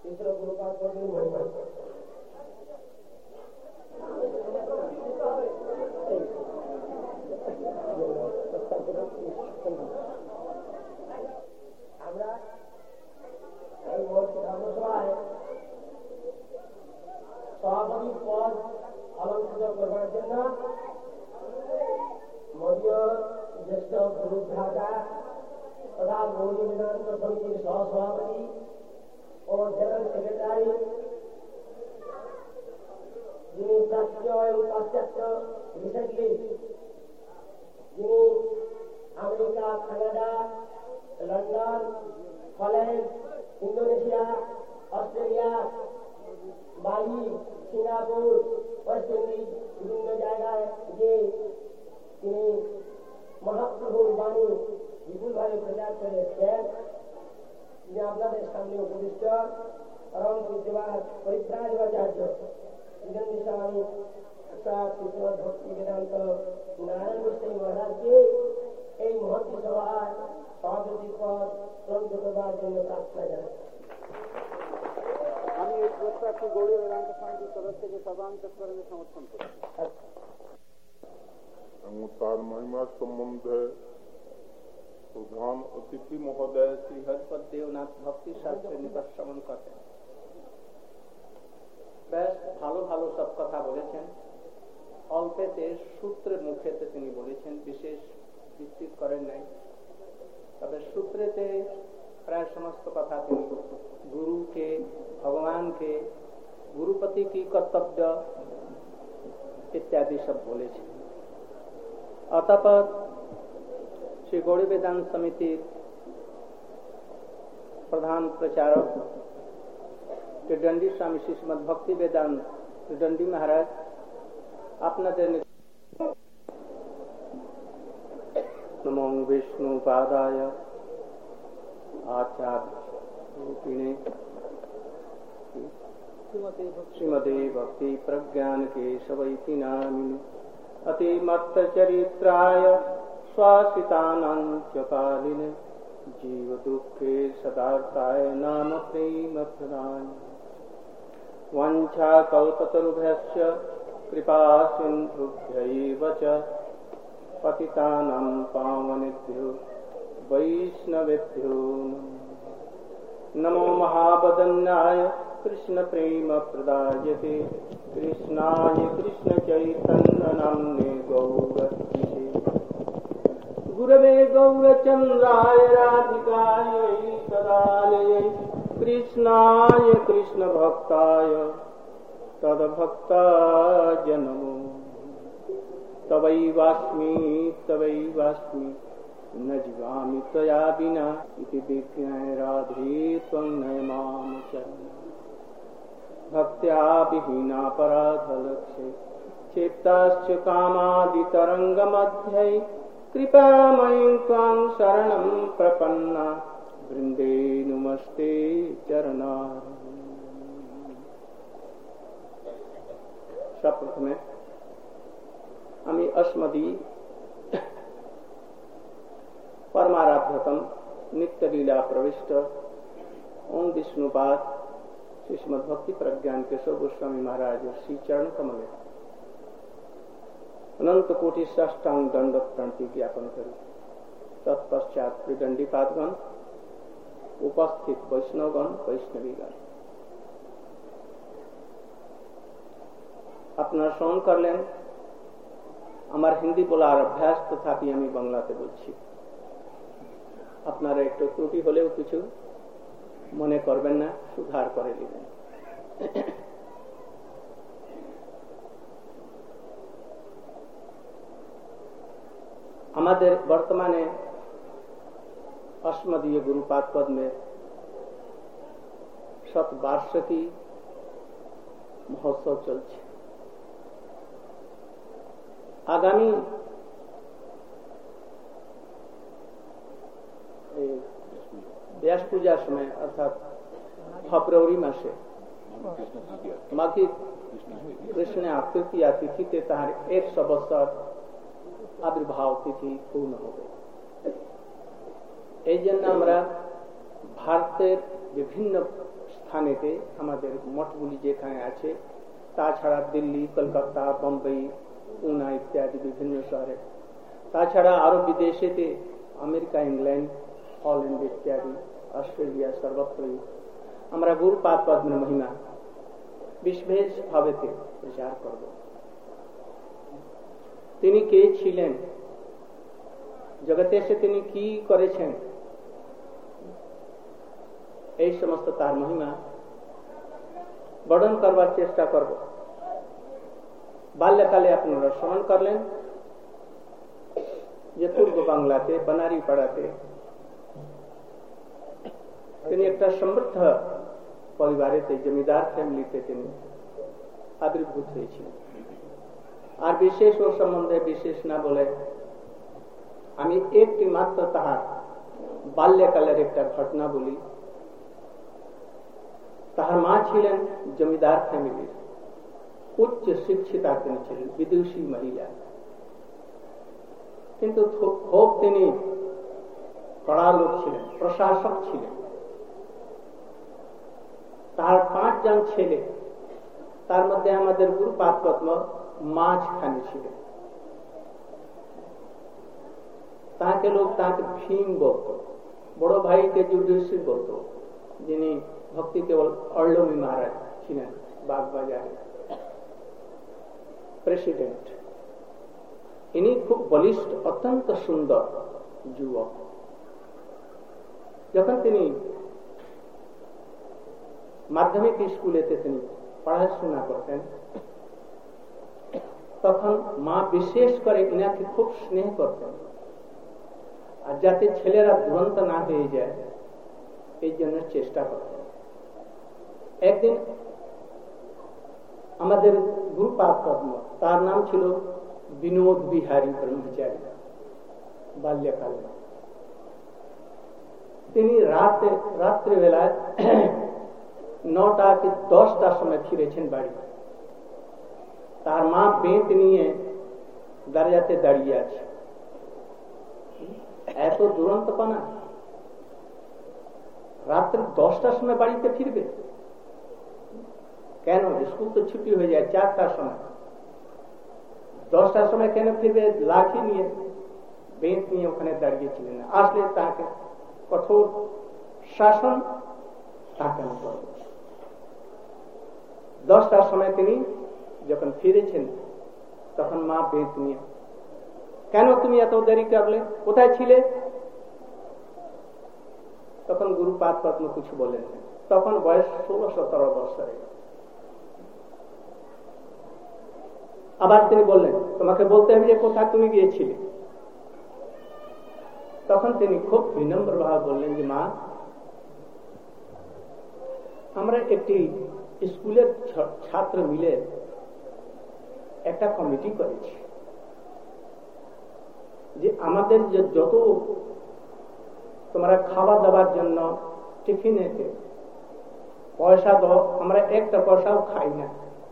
तीसरा गुरुपाद को भी महिमा আমরা এই ধর্মসভায় সভাপতি পদ অলঙ্কৃত করবার জন্য মদীয় জ্যেষ্ঠ গুরুভ্রাতা তথা মৌলী বেদান্ত সমিতির সহসভাপতি ও জেনারেল সেক্রেটারি যিনি প্রাচ্য এবং পাশ্চাত্য রিসেন্টলি যিনি America, Canada, London, Holland, Indonesia, Australia, Bali, Singapore, West Indies বিভিন্ন জায়গায় যে তিনি মহাপ্রভুর বাণী বিপুলভাবে প্রচার করে এসেছেন, তিনি আপনাদের সামনে উপবিষ্ট পরম পূজ্যবাদ পরিব্রাজকাচার্য শ্রীচন্দ্র স্বামী শ্রীমদ ভক্তি বেদান্ত নারায়ণ গোস্বামী মহারাজকে এই মহত্ব সভায় সভাপতি পদ অলঙ্কৃত করবার জন্য প্রার্থনা জানাই। আমি এই প্রস্তাবটি গৌড়ীয় বেদান্ত সমিতির তরফ থেকে সর্বান্তঃকরণে সমর্থন করছি। তার মহিমা সম্বন্ধে প্রধান অতিথি মহোদয় শ্রী হরিপদ দেবনাথ ভক্তি শাস্ত্রের নিকট শ্রবণ করেন। বেশ ভালো ভালো সব কথা বলেছেন। অল্পেতে সূত্রের মুখেতে তিনি বলেছেন, বিশেষ বিস্তৃত করেন নাই। তবে সূত্রেতে প্রায় সমস্ত কথা তিনি গুরুকে, ভগবানকে, गुरुपति की कर्तव्य इत्यादि सब बोले छे। अतःपर श्री गौड़ी वेदांत समिति प्रधान प्रचारक त्रिदंडी स्वामी श्रीमद भक्ति वेदांत त्रिदंडी महाराज अपना देने नमो विष्णु पादाय आचार्य श्रीमते भक्ति प्रज्ञान के केशवैति नामिने अतिमत्त चरित्राय स्वासितानां कालिने जीव दुःखे सदार्थाय नाम प्रेम प्रदाय वंशा कल्पतरुभ्यश्च कृपा सिन्धुभ्यैव च पतितानां पावनेभ्यो वैष्णवेभ्यो नमो महावदन्याय कृष्ण प्रेम प्रदायते कृष्णाय कृष्ण चैतन्य नाम्ने गौरक्षिते गुरवे गौरचन्द्राय राधिकायै तदालयै कृष्णाय कृष्ण भक्ताय तद्भक्ताय नमो तवैवास्मि न जीवामि त्वया विना इति विज्ञाय राधे त्वं नय मां चरण भक्त्या विहीना पराधलक्ष्ये क्षेप्ताश्च कामादितरङ्गमध्ये कृपामयीं त्वां शरणं प्रपन्ना वृन्दे नमस्ते चरणा। सप्रथमे आमी अस्मदी परमाराध्यतम नित्य लीला प्रविष्ट ओम विष्णुपाद श्रीमद भक्ति प्रज्ञान केशव गोस्वामी महाराज श्री चरण कमले अनंत कोटि साष्टांग दंड प्रणति ज्ञापन करी। तत्पश्चात त्रिदंडी पादगण, उपस्थित वैष्णवगण, वैष्णवीगण अपना श्रवण कर लें। আমার হিন্দি বলার অভ্যাস, তথাপি আমি বাংলাতে বলছি। আপনারা একটু ত্রুটি হলেও কিছু মনে করবেন না, সুধার করে নেবেন। আমাদের বর্তমানে अस्मदीय गुरुपाद पद में शतवार्षिकी महोत्सव चलছে। आगामी व्यास पूजा समय अर्थात फेब्रुआरी मासे माघी कृष्ण तृतीया तिथि तार 100 বছর आविर्भाव तिथि पूर्ण হবে। এই জন্য আমরা ভারতের বিভিন্ন স্থানেতে আমাদের মঠগুলি যেখানে আছে, তাছাড়া দিল্লি, কলকাতা, বোম্বাই, পুনা ইত্যাদি বিভিন্ন শহরে, তাছাড়া আরো বিদেশেতে আমেরিকা, ইংল্যান্ড, হল্যান্ড ইত্যাদি, অস্ট্রেলিয়া সর্বত্রই আমরা গুরুপাদ পদ্মের মহিমা বিশেষ ভাবেতে প্রচার করব। তিনি কে ছিলেন, জগতে এসে তিনি কি করেছেন, এই সমস্ত তার মহিমা বর্ণন করবার চেষ্টা করব। বাল্যকালে আপনারা স্মরণ করলেন যে পূর্ব বাংলাতে বনারি পাড়াতে তিনি একটা সমৃদ্ধ পরিবারেতে, জমিদার ফ্যামিলিতে তিনি আবির্ভূত হয়েছিলেন। আর বিশেষ ও সম্বন্ধে বিশেষ না বলে আমি একটি মাত্র তাহার বাল্যকালের একটা ঘটনা বলি। তাহার মা ছিলেন জমিদার ফ্যামিলির, উচ্চ শিক্ষিতা তিনি ছিলেন, বিদুষী মহিলা, কিন্তু খুব তিনি কড়া লোক ছিলেন, প্রশাসক ছিলেন। তার 5 জন ছেলে, তার মধ্যে আমাদের গুরুপাদ পদ্ম মাঝখানে ছিলেন। তাকে লোক তাকে ভীম বলত, বড় ভাইকে যুধিষ্ঠির বলত, যিনি ভক্তি কেবল অর্লমি মহারাজ ছিলেন, বাগবাজারে প্রেসিডেন্ট। ইনি খুব বলিষ্ঠ, অত্যন্ত সুন্দর যুবক। যখন তিনি মাধ্যমিক স্কুলেতে তিনি পড়াশোনা করতেন, তখন মা বিশেষ করে ইনাকে খুব স্নেহ করতেন, আর যাতে ছেলেরা দুরন্ত না হয়ে যায় এই জন্য চেষ্টা করতেন। একদিন আমাদের গুরুপাদ পদ্ম, তার নাম ছিল বিনোদ বিহারী ব্রহ্মচারী, বাল্যকালে তিনি রাত্রিবেলায় 9টা কি 10টার সময় ফিরেছেন বাড়ি। তার মা বেত নিয়ে দরজাতে দাঁড়িয়ে আছে। এত দুরন্তপনা, রাত্রি 10টার সময় বাড়িতে ফিরবে কেন? স্কুল তো ছুটি হয়ে যায় 4টার সময়, 10টার সময় কেন ফিরবে? লাঠি নিয়ে, বেত নিয়ে ওখানে দাঁড়িয়েছিলেন। আসলে তাকে কঠোর শাসন তাকে করবে। 10টার সময় তিনি যখন ফিরেছেন, তখন মা বেত নিয়ে, কেন তুমি এত দেরি করলে, কোথায় ছিলে? তখন গুরুপাদ পদ্ম কিছু বলেন, তখন বয়স 16-17 বছরে। আবার তিনি বললেন, তোমাকে বলতে হবে যে কোথায় তুমি গিয়েছিলে। তখন তিনি খুব বিনম্র ভাবে বললেন যে মা, আমরা একটি স্কুলের ছাত্র মিলে একটা কমিটি করেছি যে আমাদের যে যত তোমরা খাওয়া দাবার জন্য টিফিনেতে পয়সা দাও, আমরা একটা পয়সাও খাই না,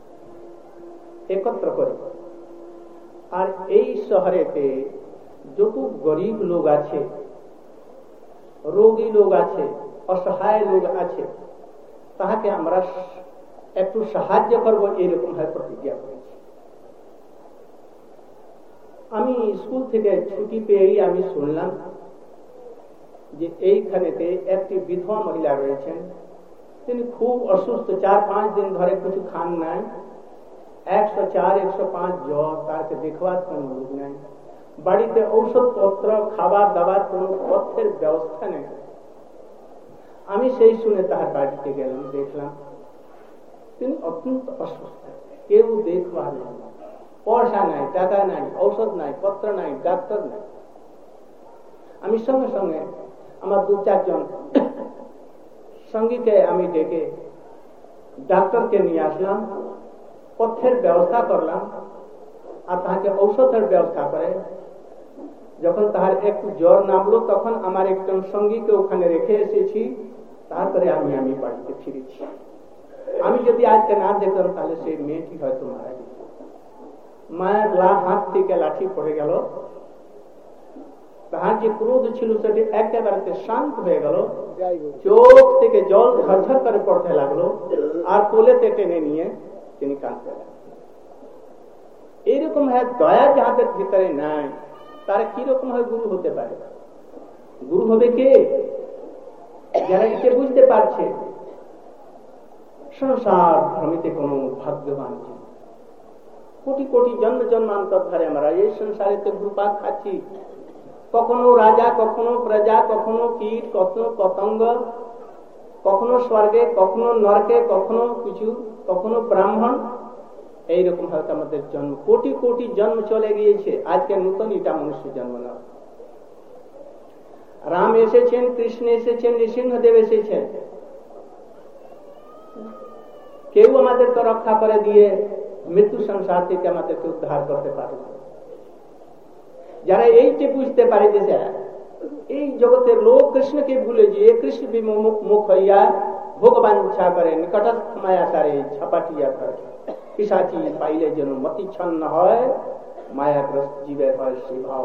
একত্র করি। আর এই শহরেতে যত গরিব লোক আছে, রোগী লোক আছে, অসহায় লোক আছে, তাহাকে আমরা একটু সাহায্য করব, এরকম ভাবে প্রতিজ্ঞা করেছি। আমি স্কুল থেকে ছুটি পেয়েই আমি শুনলাম যে এইখানেতে একটি বিধবা মহিলা রয়েছেন, তিনি খুব অসুস্থ, 4-5 দিন ধরে কিছু খান নাই, 104-105 জ্বর, তাকে দেখবার কোন লোক নাই, বাড়িতে ঔষধপত্র খাবার দাবার কোন পথ্যের ব্যবস্থা নেই। আমি সেই শুনে তাহার বাড়িতে গেলাম, দেখলাম তিনি অত্যন্ত অসুস্থ, কেউ দেখবার না, পয়সা নাই, টাকা নাই, ঔষধ নাই, পত্র নাই, ডাক্তার নাই। আমি সঙ্গে সঙ্গে আমার 2-4 জন সঙ্গীকে আমি ডেকে ডাক্তারকে নিয়ে আসলাম, পথ্যের ব্যবস্থা করলাম, আর তাহাকে ঔষধের ব্যবস্থা করে। যখন তাহার একটু জ্বর নামলো, তখন আমার একজন সঙ্গীকে ওখানে রেখে এসেছি, তারপরে আমি বাড়িতে ফিরেছি। আমি যদি আজকে না দেখতাম, তাহলে সেই মেয়েটি হয়তো মারা যেত। মায়ের হাত থেকে লাঠি পড়ে গেল, তাহার যে ক্রোধ ছিল সেটি একেবারে শান্ত হয়ে গেল। চোখ থেকে জল ঝরঝর করে পড়তে লাগলো, আর কোলেতে টেনে নিয়ে তিনি কাঁদতে লাগলেন। এইরকম হয় দয়া যাহাদের ভিতরে নাই, তারা কিরকম হয় গুরু হতে পারে? গুরু হবে কে? যারা একে বুঝতে পারছে সংসার ভ্রমিতে কোন ভাগ্যবান ছিল। কোটি কোটি জন্ম জন্মান্তর ধরে আমরা এই সংসারে তো ঘুরপাক খাচ্ছি। কখনো রাজা, কখনো প্রজা, কখনো কীট, কখনো পতঙ্গ, কখনো স্বর্গে, কখনো নরকে, কখনো কিছু, কখনো ব্রাহ্মণ। এইরকম হয়তো আমাদের জন্ম, কোটি কোটি জন্ম চলে গিয়েছে। আজকে নতুন এটা মনুষ্য জন্ম না। রাম এসেছেন, কৃষ্ণ এসেছেন, নৃসিংহদেব এসেছেন, কেউ আমাদেরকে রক্ষা করে দিয়ে মৃত্যু সংসার থেকে আমাদেরকে উদ্ধার করতে পারে। যারা এইটি বুঝতে পারে যে এই জগতের লোক কৃষ্ণকে ভুলে গিয়ে কৃষ্ণ বিমুখ হইয়া ভোগবাঞ্ছা করে, নিকটস্থ মায়া করে, ঝাপাটিয়া করে, পিশাচি পাইলে যেন মতিচ্ছন্ন হয়, মায়াগ্রস্ত জীবের হয় সেই ভাব।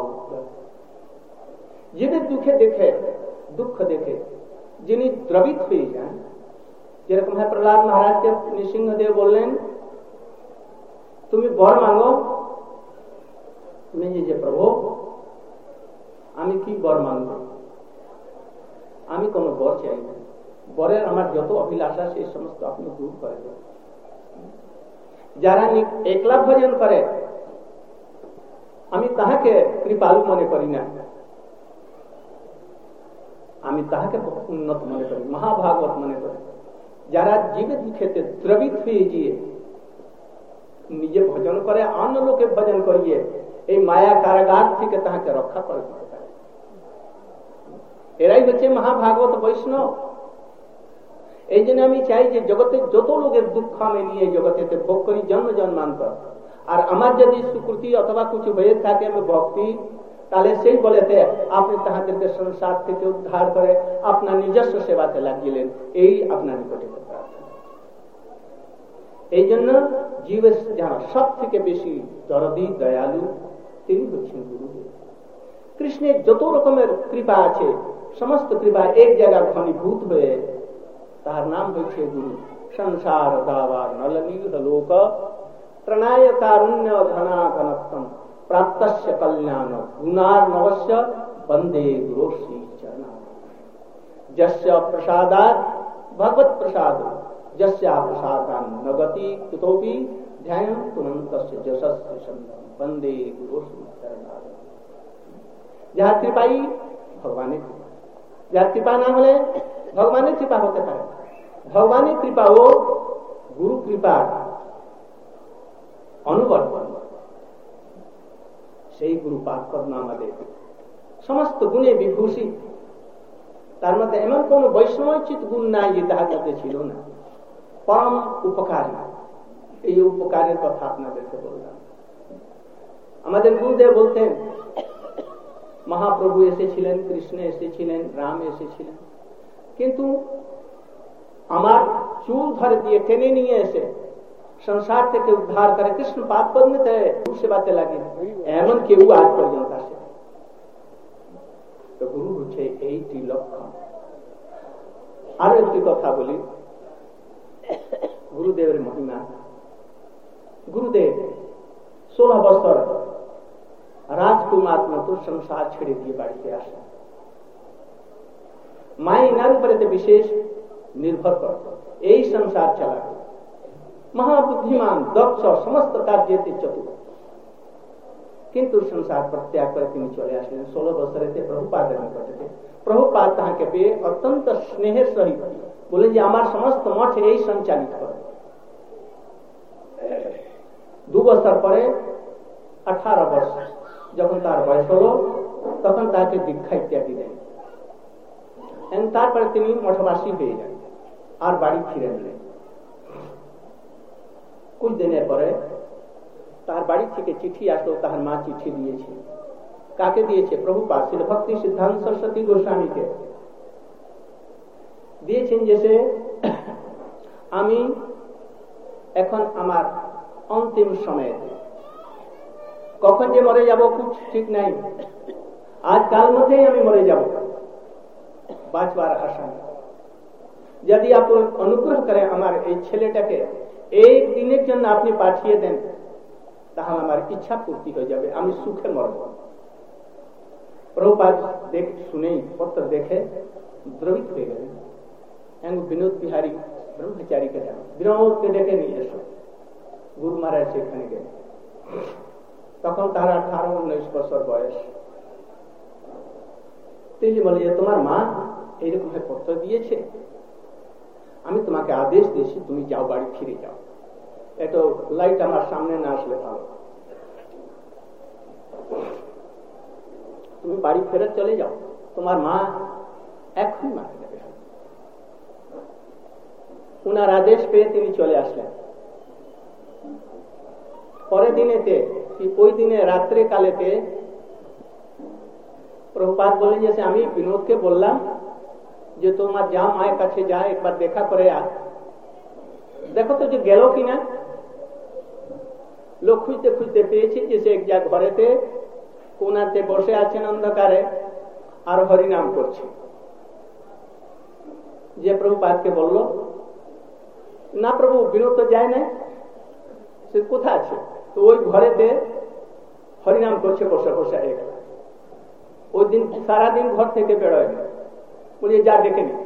জীবের দুঃখ দেখে যিনি দ্রবিত হয়ে যান, যেরকম হয় প্রহ্লাদ মহারাজকে নৃসিংহদেব বললেন, তুমি বর মাঙ্গো। তুমি যে প্রভু, আমি কি বর মাঙ্গ? আমি কোন বর চাই না, বরের আমার যত অভিলাষা সেই সমস্ত আপনি দূর করে দেন। যারা একলা ভজন করে আমি তাহাকে কৃপালু মনে করি না, আমি তাহাকে উন্নত মনে করি, মহাভাগবত মনে করি। যারা জীবের দুঃখেতে দ্রবিত হয়ে গিয়ে নিজে ভজন করে, অন্য লোকে ভজন করিয়ে এই মায়া কারাগার থেকে তাহাকে রক্ষা করে দিতে পারে, এরাই হচ্ছে মহাভাগবত বৈষ্ণব। এই জন্য আমি চাই যে জগতে যত লোকের দুঃখ আমি নিয়ে জগতে ভোগ করি জন্ম জন্মান্তর, আর আমার যদি সুকৃতি অথবা কিছু হয়ে থাকে আমি ভক্তি, তাহলে সেই বলেতে আপনি তাহাদেরকে সংসার থেকে উদ্ধার করে আপনার নিজস্ব সেবাতে লাগিলেন, এই আপনার নিকটে প্রার্থনা। এই জন্য জীবের যারা সব থেকে বেশি দরদি দয়ালু তিনি হচ্ছেন গুরুদেব। কৃষ্ণের যত রকমের কৃপা আছে সমস্ত কৃপা এক জায়গায় ঘনীভূত হয়ে তার নাম হয়েছে গুরু। সংসার দাবা নলনীল লোক ত্রণায় কারুণ্য ঘনা ঘনত্তম প্রাপ্তস্য কল্যাণ গুণার নবস্য বন্দে গুরু শ্রী চরণ। যস্য প্রসাদাৎ ভগवत प्रसाद यस्या प्रसादान नगति कुतोपि ध्यान तुनन्तस्य यशस्वी संदम वंदे गुरु चरणार। যাহার কৃপাই ভগবানের কৃপা, যার কৃপা না হলে ভগবানের কৃপা হতে পারে। ভগবানের কৃপা ও গুরু কৃপার অনুবর্তন, সেই গুরু পাঠ করনা আমাদের সমস্ত গুণে বিভূষিত। তার মধ্যে এমন কোন বৈষ্ণবোচিত গুণ নাই যে তাহার মধ্যে ছিল না। পরম উপকারী, এই উপকারের কথা আপনাদেরকে বললাম। আমাদের গুরুদেব বলতেন, মহাপ্রভু এসেছিলেন, কৃষ্ণ এসেছিলেন, রাম এসেছিলেন, কিন্তু আমার চুল ধরে দিয়ে টেনে নিয়ে এসে সংসার থেকে উদ্ধার করে কৃষ্ণ পাদ পদ্মে সেবাতে লাগে, এমন কেউ আজ পর্যন্ত আসে। তো গুরু হচ্ছে এইটি লক্ষণ। আরো একটি কথা বলি, গুরুদেবের মহিমা। গুরুদেব 16 বছর রাজকুমার মতো সংসার ছেড়ে দিয়ে বাড়িতে আসে। মায়ের উপরে বিশেষ নির্ভর করত, এই সংসার চালাত। মহাবুদ্ধিমান, দক্ষ, সমস্ত কার্যেতে চতুর, কিন্তু সংসার প্রত্যাগ করে তিনি চলে আসলেন 16 বছরেতে প্রভুপাদের নিকটে। প্রভুপাদ তাহাকে পেয়ে অত্যন্ত স্নেহের সহিত বলে যে আমার সমস্ত মঠ এই সঞ্চালিত করে। 2 বছর পরে 18 বছর যখন তার বয়স হলো, তখন তাকে দীক্ষা ইত্যাদি দেন। তারপরে তিনি মঠবাসী হয়ে যান, আর বাড়ি ফিরে এলেন। कुछ दिনের পরে তার বাড়ি থেকে চিঠি আসলো, তার মা চিঠি দিয়েছে। কাকে দিয়েছে? প্রভুপাদ শ্রী ভক্তি সিদ্ধান্ত সরস্বতী গোস্বামীকে দিয়েছেন। যে আমি এখন আমার অন্তিম সময়ে, কখন যে মরে যাব খুব ঠিক নাই, আজ কাল মধ্যেই আমি মরে যাব। বাঁচবার আশা নেই। যদি আপনি অনুগ্রহ করেন আমার এই ছেলেটাকে এই দিনের জন্য আপনি পাঠিয়ে দেন, তাহলে আমার ইচ্ছা পূর্তি হয়ে যাবে, আমি সুখে মরব। প্রভুপাদ শুনেই পত্র দেখে দ্রবিত হয়ে গেলেন। বিনোদ বিহারী ব্রহ্মচারীকে যেন বিনোদকে ডেকে নিয়ে এসো। গুরু মহারাজ সেখানে গেলেন। তখন তার 18-19 বছর বয়স। তিনি বলে যে তোমার মা এইরকম পত্র দিয়েছে, আমি তোমাকে আদেশ দিয়েছি তুমি যাও, বাড়ি ফিরে যাও। এত লাইট আমার সামনে না আসলে ভালো, তুমি বাড়ি ফেরত চলে যাও, তোমার মা এখন মারা যাবে। উনার আদেশ পেয়ে তিনি চলে আসলেন। পরের দিনেতে ওই দিনে রাত্রে কালেতে প্রভুপাদ বলেন যে আমি বিনোদকে বললাম যে তোমার যা মায়ের কাছে যা একবার দেখা করে আ, দেখো তো যে গেল কিনা। লোক খুঁজতে খুঁজতে পেয়েছি যে সে এক জায়গা ঘরেতে কোনাতে বসে আছেন অন্ধকারে আর হরিনাম করছে। যে প্রভুপাদকে বলল, না প্রভু বিনোদ তো যায় না, সে কোথায় আছে? তো ওই ঘরেতে হরিনাম করছে বসে বসে। ওই দিন সারাদিন ঘর থেকে বেরোয় না, বলি যা ডেকে নি।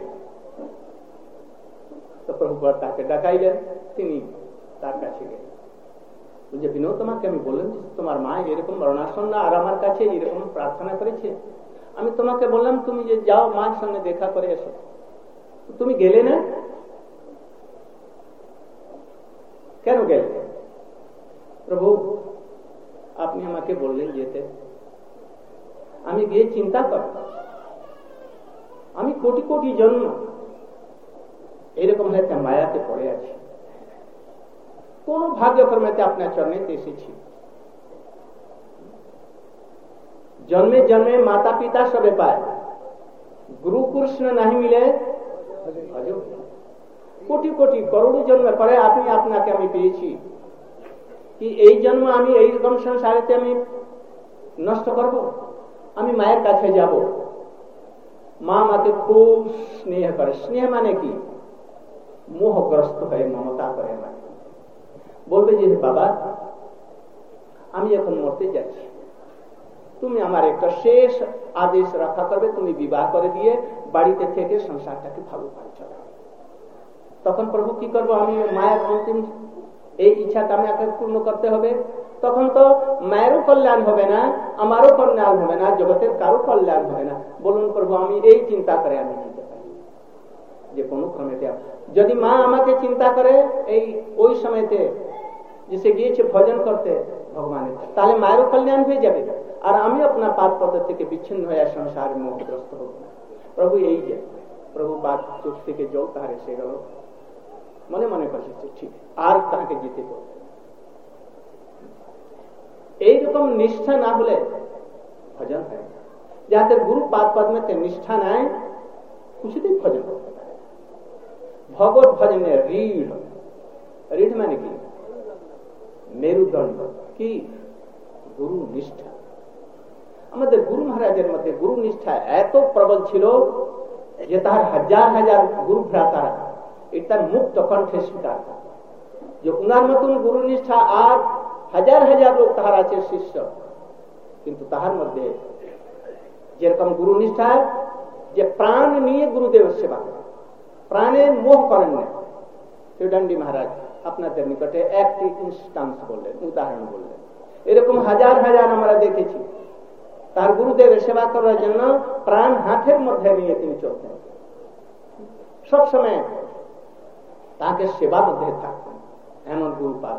তো প্রভুপাদ তাকে ডাকাইলেন, তিনি তার কাছে গেলেন। বলছে বিনোদ তোমাকে আমি বললাম তোমার মা এরকম মরণাসন্ন আর আমার কাছে এরকম প্রার্থনা করেছে, আমি তোমাকে বললাম তুমি যে যাও মার সঙ্গে দেখা করে এসো, তুমি গেলে না, কেন গেলে? প্রভু আপনি আমাকে বললেন যেতে, আমি গিয়ে চিন্তা করব, আমি কোটি কোটি জন্ম এরকম একটা মায়াতে পড়ে আছি, কোন ভাগ্যক্রমেতে আপনার চরণেতে এসেছি। জন্মে জন্মে মাতা পিতা সবে পায়, গুরু কৃষ্ণ নাহি মিলে কোটি কোটি করোড় জন্ম পরে আপনি আপনাকে আমি পেয়েছি, কি এই জন্ম আমি এইরকম সংসারেতে আমি নষ্ট করব? আমি মায়ের কাছে যাব, মা আমাকে খুব স্নেহ করে। স্নেহ মানে কি? মোহগ্রস্ত হয়ে মমতা করে আমাকে বলবে যে বাবা আমি এখন মরতে যাচ্ছি, তুমি আমার একটা শেষ আদেশ রক্ষা করবে, তুমি বিবাহ করে দিয়ে বাড়িতে থেকে সংসারটাকে ভালো করে চালাবে। তখন প্রভু কি করবো? আমি মায়ের অন্তিম এই ইচ্ছাটা আমাকে পূর্ণ করতে হবে। তখন তো মায়েরও কল্যাণ হবে না, আমারও কল্যাণ হবে না, জগতের কারো কল্যাণ হবে না। বলুন প্রভু আমি এই চিন্তা করে আমি যেতে পারি যে কোনো ক্রমেতে যদি মা আমাকে চিন্তা করে এই ওই সময়তে যে সে গিয়েছে ভজন করতে ভগবানের, তাহলে মায়েরও কল্যাণ হয়ে যাবে আর আমি আপনার পাপ পথ থেকে বিচ্ছিন্ন হয়ে সংসারে মোহগ্রস্ত হব না। প্রভু এই যে প্রভু বাদ চোখ থেকে জল তাহার এসে গেল, মনে মনে করছে ঠিক আর তাকে যেতে হবে। এইরকম নিষ্ঠা না হলে ভজন হয় না। যাদের গুরু পাদ পদ্মেতে নিষ্ঠা নাই কিছুতেই ভজন করতে পারে। ভগবত ভজনের ঋঢ়, ঋঢ় মানে কি? মেরুদণ্ড কি? গুরু নিষ্ঠা। আমাদের গুরু মহারাজের মধ্যে গুরু নিষ্ঠা এত প্রবল ছিল যে তার হাজার হাজার গুরু ভ্রাতারা এটা মুক্ত কণ্ঠে স্বীকার যে উনার মতন গুরু নিষ্ঠা আর হাজার হাজার লোক তাহার আছে শিষ্য, কিন্তু তাহার মধ্যে যেরকম গুরু নিষ্ঠা যে প্রাণ নিয়ে গুরুদেবের সেবা করে, প্রাণের মোহ করেন না। শিবদণ্ডী মহারাজ আপনাদের নিকটে একটি ইনস্টান্স বললেন, উদাহরণ বললেন। এরকম হাজার হাজার আমরা দেখেছি তার গুরুদেবের সেবা করার জন্য প্রাণ হাতের মধ্যে নিয়ে তিনি চলতেন, সবসময় তাকে সেবা মধ্যে থাকতেন। এমন গুরু পাদ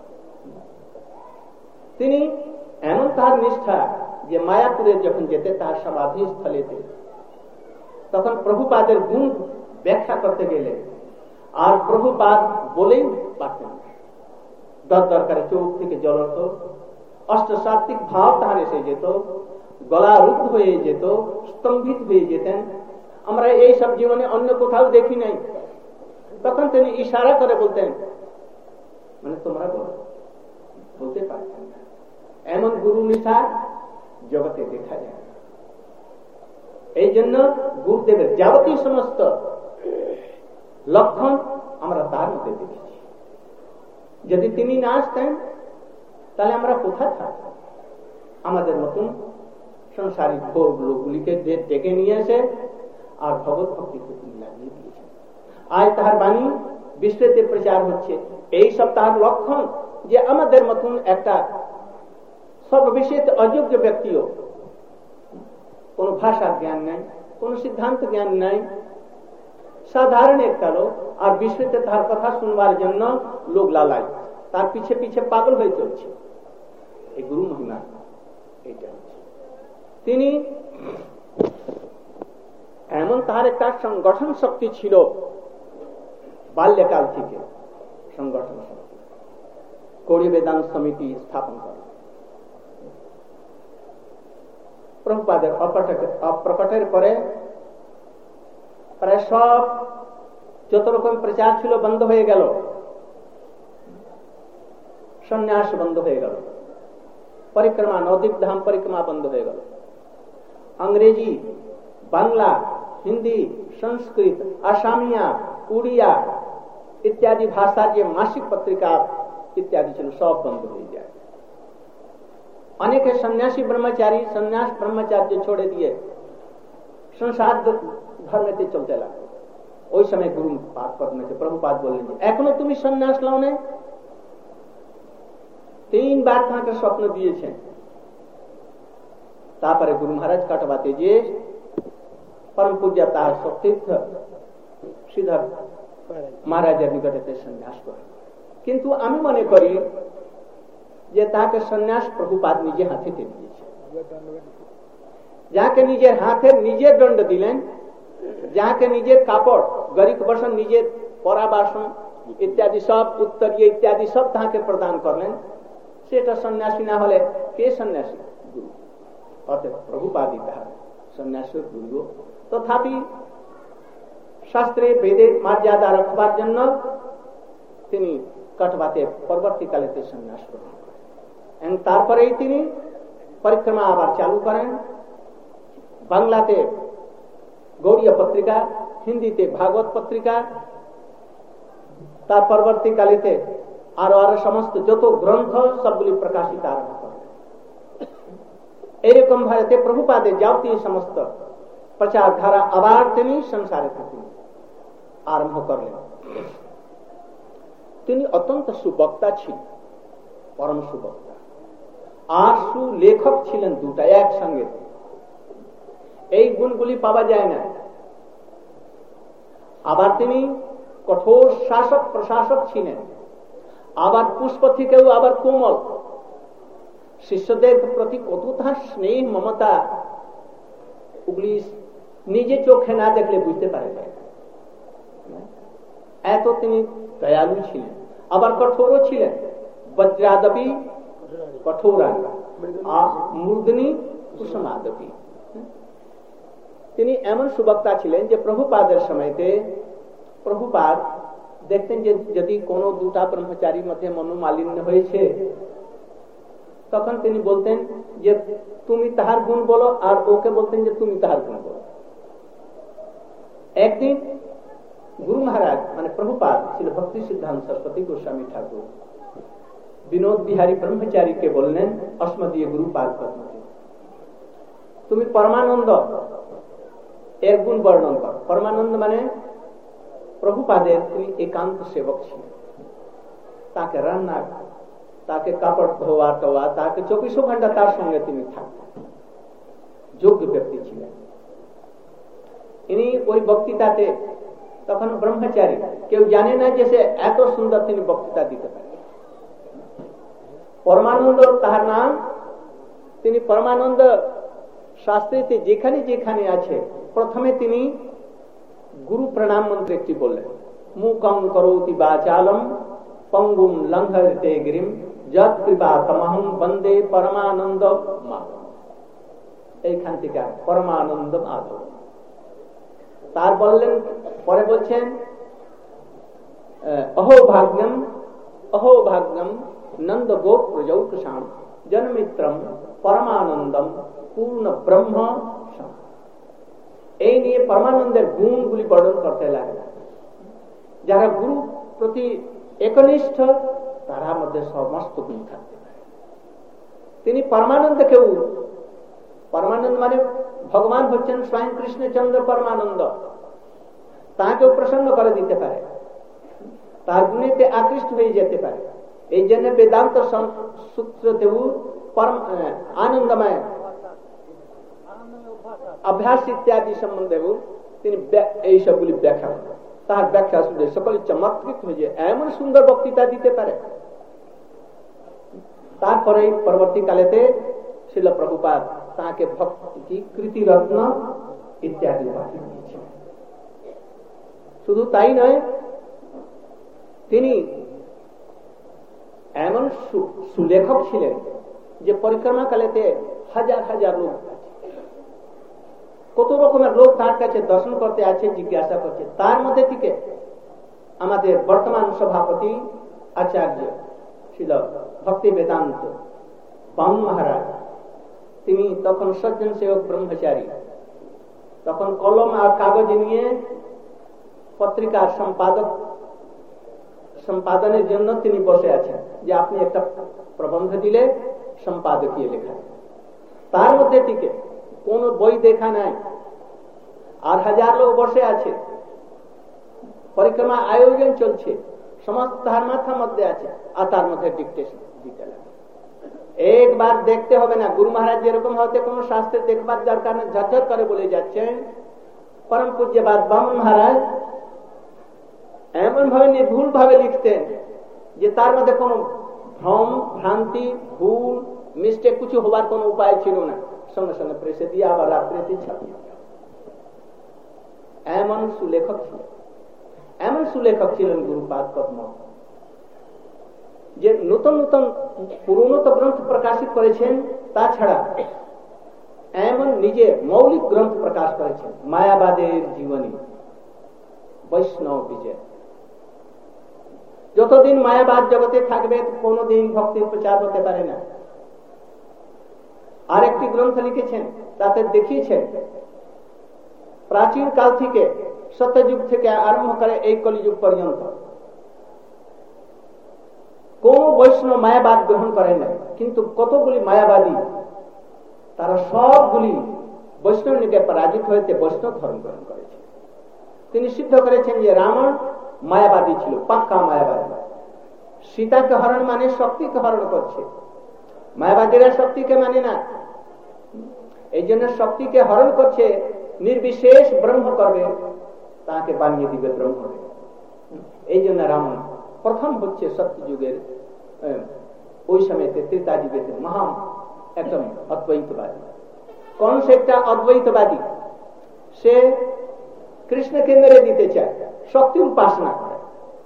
তিনি, এমন তার নিষ্ঠা যে মায়াপুরে যখন যেতে তার সমাধিস্থলেতে তখন প্রভুপাদের গুণ ব্যাখ্যা করতে গেলে আর প্রভুপাদ বলেই পারতেন, দরকারে চোখ থেকে জল হতো, অষ্টসাত্বিক ভাব তার এসে যেত, গলা রুদ্ধ হয়ে যেত, স্তম্ভিত হয়ে যেতেন। আমরা এই সব জীবনে অন্য কোথাও দেখি নাই। তখন তিনি ইশারা করে বলতেন, মানে তোমরা বলতে পারতেন না। এমন গুরু নিষ্ঠা জগতে দেখা যায়। এই জন্য গুরুদেবের যাবতীয় সমস্ত লক্ষণ আমরা তার মধ্যে দেখেছি। যদি তিনি না আসতেন তাহলে আমরা কোথায় থাকতাম? আমাদের মতন সংসারিক লোকগুলিকে ডেকে নিয়ে এসে আর ভগবত ভক্তিকে তিনি লাগিয়ে দিয়েছেন। আজ তাহার বাণী বিশ্বতে প্রচার হচ্ছে। এই সব তার লক্ষণ যে আমাদের মতন একটা সর্ববিষয়তে অযোগ্য ব্যক্তিও, কোন ভাষার জ্ঞান নাই, কোন সিদ্ধান্ত জ্ঞান নাই, সাধারণ একটা লোক, আর বিশ্বতে তার কথা শুনবার জন্য লোক লালাই, তার পিছে পিছে পাগল হয়ে চলছে। এই গুরু মহিমা এইটা হচ্ছে। তিনি এমন তার একটা সংগঠন শক্তি ছিল, বাল্যকাল থেকে সংগঠন শক্তি, গৌড়ীয় বেদান্ত সমিতি স্থাপন করা, প্রভুপাদের অপ্রকটের পরে প্রায় সব যত রকম প্রচার ছিল বন্ধ হয়ে গেল, সন্ন্যাস বন্ধ হয়ে গেল, পরিক্রমা নবদ্বীপ ধাম পরিক্রমা বন্ধ হয়ে গেল, अंग्रेजी, बांग्ला, हिंदी, संस्कृत, आसामिया, उड़िया इत्यादि भाषा जे मासिक पत्रिका इत्यादि ছিল সব বন্ধ হয়ে যায়। অনেকে সন্ন্যাসী ব্রহ্মচারী সন্ন্যাস ব্রহ্মচার্য छोड़े दिए, संसार ধর্মেতে চলতে লাগলো। ওই সময় গুরু পাদ পদ্মে প্রভুপাদ বললেন, এখনো তুমি সন্ন্যাস লাও না? 3 বার তাকে স্বপ্ন দিয়েছেন। তারপরে গুরু মহারাজ কাটবাতে যে परम पूज्य तार सतीर्थ श्रीधर महाराजेर निकटते सन्यास करें। किन्तु आमी मने करी जे ताके सन्यास प्रभुपाद निजे हाथे दिएछे, जाके निजेर हाथे निजे दंड दिलेन, जाके निजे कापड़ गरीब बसन निजे परा बासन इत्यादि सब उत्तरीय इत्यादि सब ताके प्रदान करलेन। सेटा सन्यासी ना होले के सन्यासी? गुरु। अतः प्रभुपाद सन्यासी गुरु। तथापि शास्त्रे वेदे मर्यादा रखবার জন্য তিনি কাটবাতে পরবর্তীকালেতে সন্ন্যাস গ্রহণ করেন এবং তারপরেই তিনি পরিক্রমা আবার চালু করেন। বাংলাতে গৌড়ীয় পত্রিকা, হিন্দিতে ভাগবত পত্রিকা, তার পরবর্তীকালেতে আরো সমস্ত যত গ্রন্থ সবগুলি প্রকাশিত আরম্ভ করেন। এরকম ভারতে প্রভুপাদের যাবতীয় সমস্ত प्रचार धारा आबार তিনি সংসারে তিনি আরম্ভ করলেন। তিনি অত্যন্ত সুবক্তা ছিলেন, পরম সুবক্তা, আর সুলেখক ছিলেন, দুটা একসঙ্গে। এই গুণগুলি পাওয়া যায় না। আবার তিনি কঠোর শাসক প্রশাসক ছিলেন, আবার পুষ্প থেকেও আবার কোমল, শিষ্যদের প্রতি কতটা স্নেহ মমতা ওগুলি নিজে চোখে না দেখলে বুঝতে পারে না। এত তিনি দয়ালু ছিলেন, আবার কঠোরও ছিলেন। বজ্রাদপি কঠোরা মূর্ধনি কুসুমাদপি। তিনি এমন সুবক্তা ছিলেন যে প্রভুপাদের সময়তে প্রভুপাদ দেখতেন যে যদি কোনো দুটা ব্রহ্মচারীর মধ্যে মনোমালিন্য হয়েছে, তখন তিনি বলতেন যে তুমি তাহার গুণ বলো, আর ওকে বলতেন যে তুমি তাহার গুণ বলো। একদিন গুরু মহারাজ মানে প্রভুপাদ শ্রী ভক্তি সিদ্ধান্ত সরস্বতী গোস্বামী ঠাকুর বিনোদ বিহারী ব্রহ্মচারীকে বললেন, অস্মদীয় গুরুপাদ পদ্মকে, তুমি পরমানন্দ এর গুণ বর্ণন কর। পরমানন্দ মানে প্রভুপাদের তিনি একান্ত সেবক ছিলেন, তাকে রান্না, তাকে কাপড় ধোয়া টোয়া, তাকে 24 ঘন্টা তার সঙ্গে তিনি থাকতেন, যোগ্য ব্যক্তি ছিলেন। ইনি ওই বক্তৃতাতে তখন ব্রহ্মচারী, কেউ জানে না যে সে এত সুন্দর তিনি বক্তৃতা দিতে পারেন। পরমানন্দ তাহার নাম। তিনি পরমানন্দ শাস্ত্রীতে যেখানে যেখানে আছে প্রথমে তিনি গুরু প্রণাম মন্ত্র একটি বললেন, মুকং করোতি বাচালম পঙ্গুম লঙ্ঘতে গিরিম যৎ কৃপা তমহং বন্দে পরমানন্দ মাধব। এইখান থেকে পরমানন্দ মাধব। তার বললেন, পরে বলছেন অহোভাগ্যম অহোভাগ্যম নন্দ গোপ প্রজৌকসাম জন্মিত্রম পরমানন্দম পূর্ণ ব্রহ্ম। এই নিয়ে পরমানন্দের গুণগুলি বর্ণন করতে লাগলেন। যারা গুরু প্রতি একনিষ্ঠ তারা মধ্যে সমস্ত গুণ থাকতে পারে। তিনি পরমানন্দকেও, পরমানন্দ মানে ভগবান হচ্ছেন স্বয়ং কৃষ্ণচন্দ্র পরমানন্দ, তাকেও প্রসন্ন করে দিতে পারে, তার গুণেতে আকৃষ্ট হয়ে যেতে পারে। এই জন্য বেদান্ত সূত্রতেও আনন্দময় অভ্যাস ইত্যাদি সম্বন্ধেও তিনি এই সবগুলি ব্যাখ্যা করেন। তার ব্যাখ্যা শুনে সকলে চমৎকৃত হয়ে যায়, এমন সুন্দর বক্তৃতা দিতে পারে। তারপরে পরবর্তীকালেতে শিল প্রভুপাদ তাকে ভক্তি কৃতিরত্ন ইত্যাদি উপাধি দিয়েছেন। শুধু তাই নয়, তিনি এমন সুলেখক ছিলেন যে পরিক্রমা কালেতে হাজার হাজার লোক, কত রকমের লোক তার কাছে দর্শন করতে আছে, জিজ্ঞাসা করছে। তার মধ্যে থেকে আমাদের বর্তমান সভাপতি আচার্য ছিল ভক্তি বেদান্ত বামন মহারাজ। তিনি তখন সজ্জন সেবক ব্রহ্মচারী, তখন কলম আর কাগজ নিয়ে পত্রিকার সম্পাদনের জন্য তিনি বসে আছেন, যে আপনি একটা প্রবন্ধ দিলে সম্পাদকীয় লেখা। তার মধ্যে থেকে কোন বই দেখা নাই, আর হাজার লোক বসে আছে, পরিক্রমা আয়োজন চলছে, সমস্ত তার মাথার মধ্যে আছে, আর তার মধ্যে ডিকটেশন দিতে লাগে। একবার দেখতে হবে না, গুরু মহারাজ যেরকম হতে কোন শাস্ত্রে দেখবার দরকার না, ঝরঝর করে বলে যাচ্ছেন। পরম পূজ্যবাদ বামন মহারাজ এমন ভাবে নির্ভুল ভাবে লিখতেন যে তার মধ্যে কোন ভ্রম, ভ্রান্তি, ভুল, মিস্টেক কিছু হবার কোন উপায় ছিল না। সঙ্গে সঙ্গে প্রেসে দিয়ে আবার রাত্রিতে ছাপিয়ে। এমন সুলেখক ছিলেন, এমন সুলেখক ছিলেন গুরুপাদ পদ্ম, যে নতুন নতুন পুরনো তো গ্রন্থ প্রকাশিত করেছেন, তাছাড়া এমন নিজে মৌলিক গ্রন্থ প্রকাশ করেছেন। মায়াবাদের জীবনী, বৈষ্ণব বিজয়। যতদিন মায়াবাদ জগতে থাকবে কোনদিন ভক্তির প্রচার হতে পারে না। আরেকটি গ্রন্থ লিখেছেন, তাতে দেখিয়েছেন প্রাচীন কাল থেকে, সত্যযুগ থেকে আরম্ভ করে এই কলিযুগ পর্যন্ত কোন বৈষ্ণব মায়াবাদ গ্রহণ করেন না, কিন্তু কতগুলি মায়াবাদী তারা সবগুলি বৈষ্ণব নিকে পরাজিত হয়েছে, বৈষ্ণব ধর্ম গ্রহণ করেছে। তিনি সিদ্ধ করেছেন যে রাবণ মায়াবাদী ছিল, পাক্কা মায়াবাদী। সীতাকে হরণ মানে শক্তিকে হরণ করছে, মায়াবাদীরা শক্তিকে মানে না। এই জন্য শক্তিকে হরণ করছে, নির্বিশেষ ব্রহ্ম করবে, তাকে বানিয়ে দিবে ব্রহ্ম। এই জন্য রাবণ প্রথম হচ্ছে সত্যযুগের ওই সময়তে ত্রেতা যুগেতে মহা একদম অদ্বৈতবাদী। কংস একটা অদ্বৈতবাদী, সে কৃষ্ণকে মেরে দিতে চায়, শক্তি উপাসনা করে।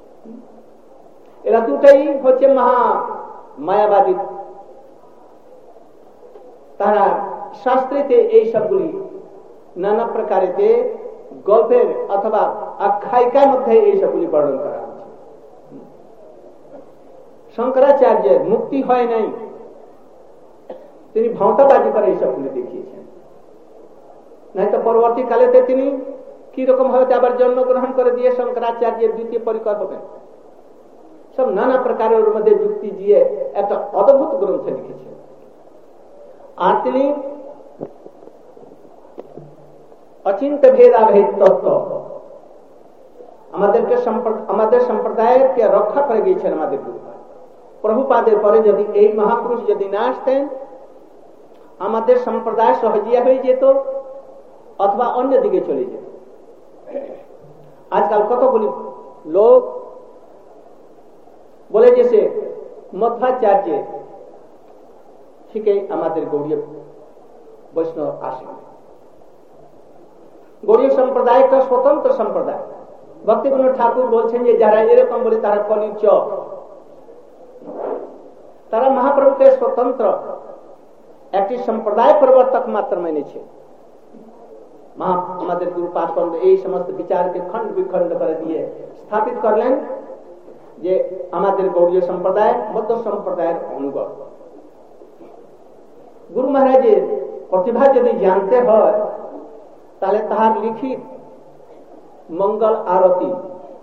এরা দুটাই হচ্ছে মহা মায়াবাদী। তারা শাস্ত্রেতে এই সবগুলি নানা প্রকারেতে গল্পের অথবা আখ্যায়িকার মধ্যে এই সবগুলি বর্ণন করা হচ্ছে। শঙ্করাচার্যের মুক্তি হয় নাই, তিনি ভাঁওতাবাজি করে এই সবগুলি দেখিয়েছেন। নয়তো পরবর্তীকালেতে তিনি কি রকম ভাবে আবার জন্মগ্রহণ করে দিয়ে শঙ্করাচার্যের দ্বিতীয় পরিকর হবেন। সব নানা প্রকারের মধ্যে যুক্তি দিয়ে একটা অদ্ভুত গ্রন্থ লিখেছেন। আর তিনি অচিন্ত ভেদাভেদ তত্ত্ব আমাদের সম্প্রদায়কে রক্ষা করে গিয়েছেন আমাদের গুরুপাদ। প্রভুপাদের পরে যদি এই মহাপুরুষ যদি না আসতেন, আমাদের সম্প্রদায় সহজিয়া হয়ে যেত অথবা অন্যদিকে চলে যেত। আজকাল কতগুলি লোক বলে যে সে মধ্বাচার্য থেকে আমাদের গৌড়ীয় বৈষ্ণব আসে। গৌড়ীয় সম্প্রদায় একটা স্বতন্ত্র সম্প্রদায়। ভক্তিবিনোদ ঠাকুর বলছেন যে যারা এরকম বলে তারা কলির চক, তারা মহাপ্রভুকে স্বতন্ত্র একটি সম্প্রদায় প্রবর্তক মাত্র মেনেছে। আমাদের গুরুপাদ এই সমস্ত বিচারকে খণ্ড বিখণ্ড করে দিয়ে স্থাপিত করলেন যে আমাদের গৌড়ীয় সম্প্রদায় মধ্য সম্প্রদায়ের অঙ্গ। গুরু মহারাজের প্রতিভা যদি জানতে হয় তাহলে তাহার লিখিত মঙ্গল আরতি,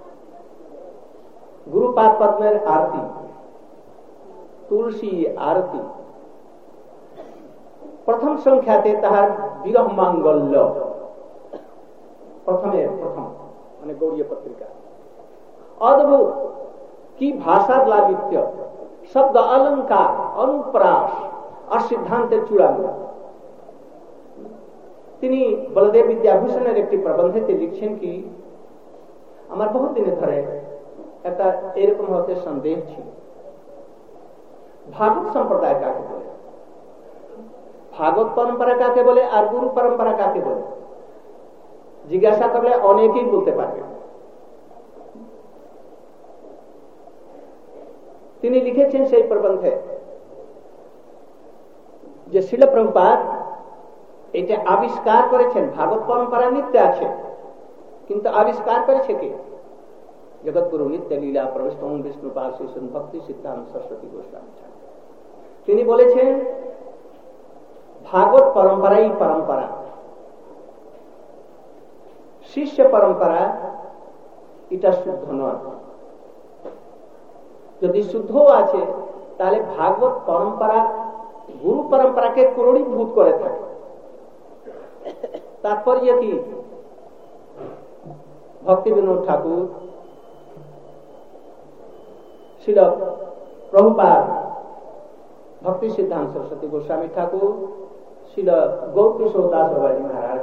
গুরুপাদ পদ্মের আরতি, তুলসী আরতি, প্রথম সংখ্যাতে তাহার বিরহ মাঙ্গল্য, প্রথম মানে গৌড়ীয় পত্রিকা। অদ্ভুত কি ভাষার লালিত্য, শব্দ অলঙ্কার, অনুপ্রাস আর সিদ্ধান্তের চূড়ান্ত। তিনি বলদেব বিদ্যাভূষণের একটি প্রবন্ধেতে লিখছেন কি, আমার বহু দিনে ধরে একটা এরকম হতে সন্দেহ ছিল, ভাগবত সম্প্রদায় কাকে বলে, ভাগবত পরম্পরা কাকে বলে, আর গুরু পরম্পরা কাকে বলে? জিজ্ঞাসা করলে অনেকেই বলতে পারবে। তিনি লিখেছেন সেই প্রবন্ধে যে শিল প্রভুপাদ এটা আবিষ্কার করেছেন, ভাগবত পরম্পরা নিত্য আছে, কিন্তু আবিষ্কার করেছে কে? জগৎগুরু নিত্য লীলা প্রবিষ্ট বিষ্ণুপাদ শ্রী ভক্তি সিদ্ধান্ত সরস্বতী গোস্বামী। তিনি বলেছেন ভাগবত পরম্পরাই পরম্পরা, শিষ্য পরম্পরা এটা শুদ্ধ নয়। যদি শুদ্ধ আছে তাহলে ভাগবত পরম্পরা গুরু পরম্পরাকে ক্রোড়ীভূত করে থাকে। তাৎপর্য কি? ভক্তি বিনোদ ঠাকুর, শিল প্রভুপাদ, ভক্তি সিদ্ধান্ত সরস্বতী গোস্বামী ঠাকুর, শিল গৌরকিশোর দাস বাবাজি মহারাজ,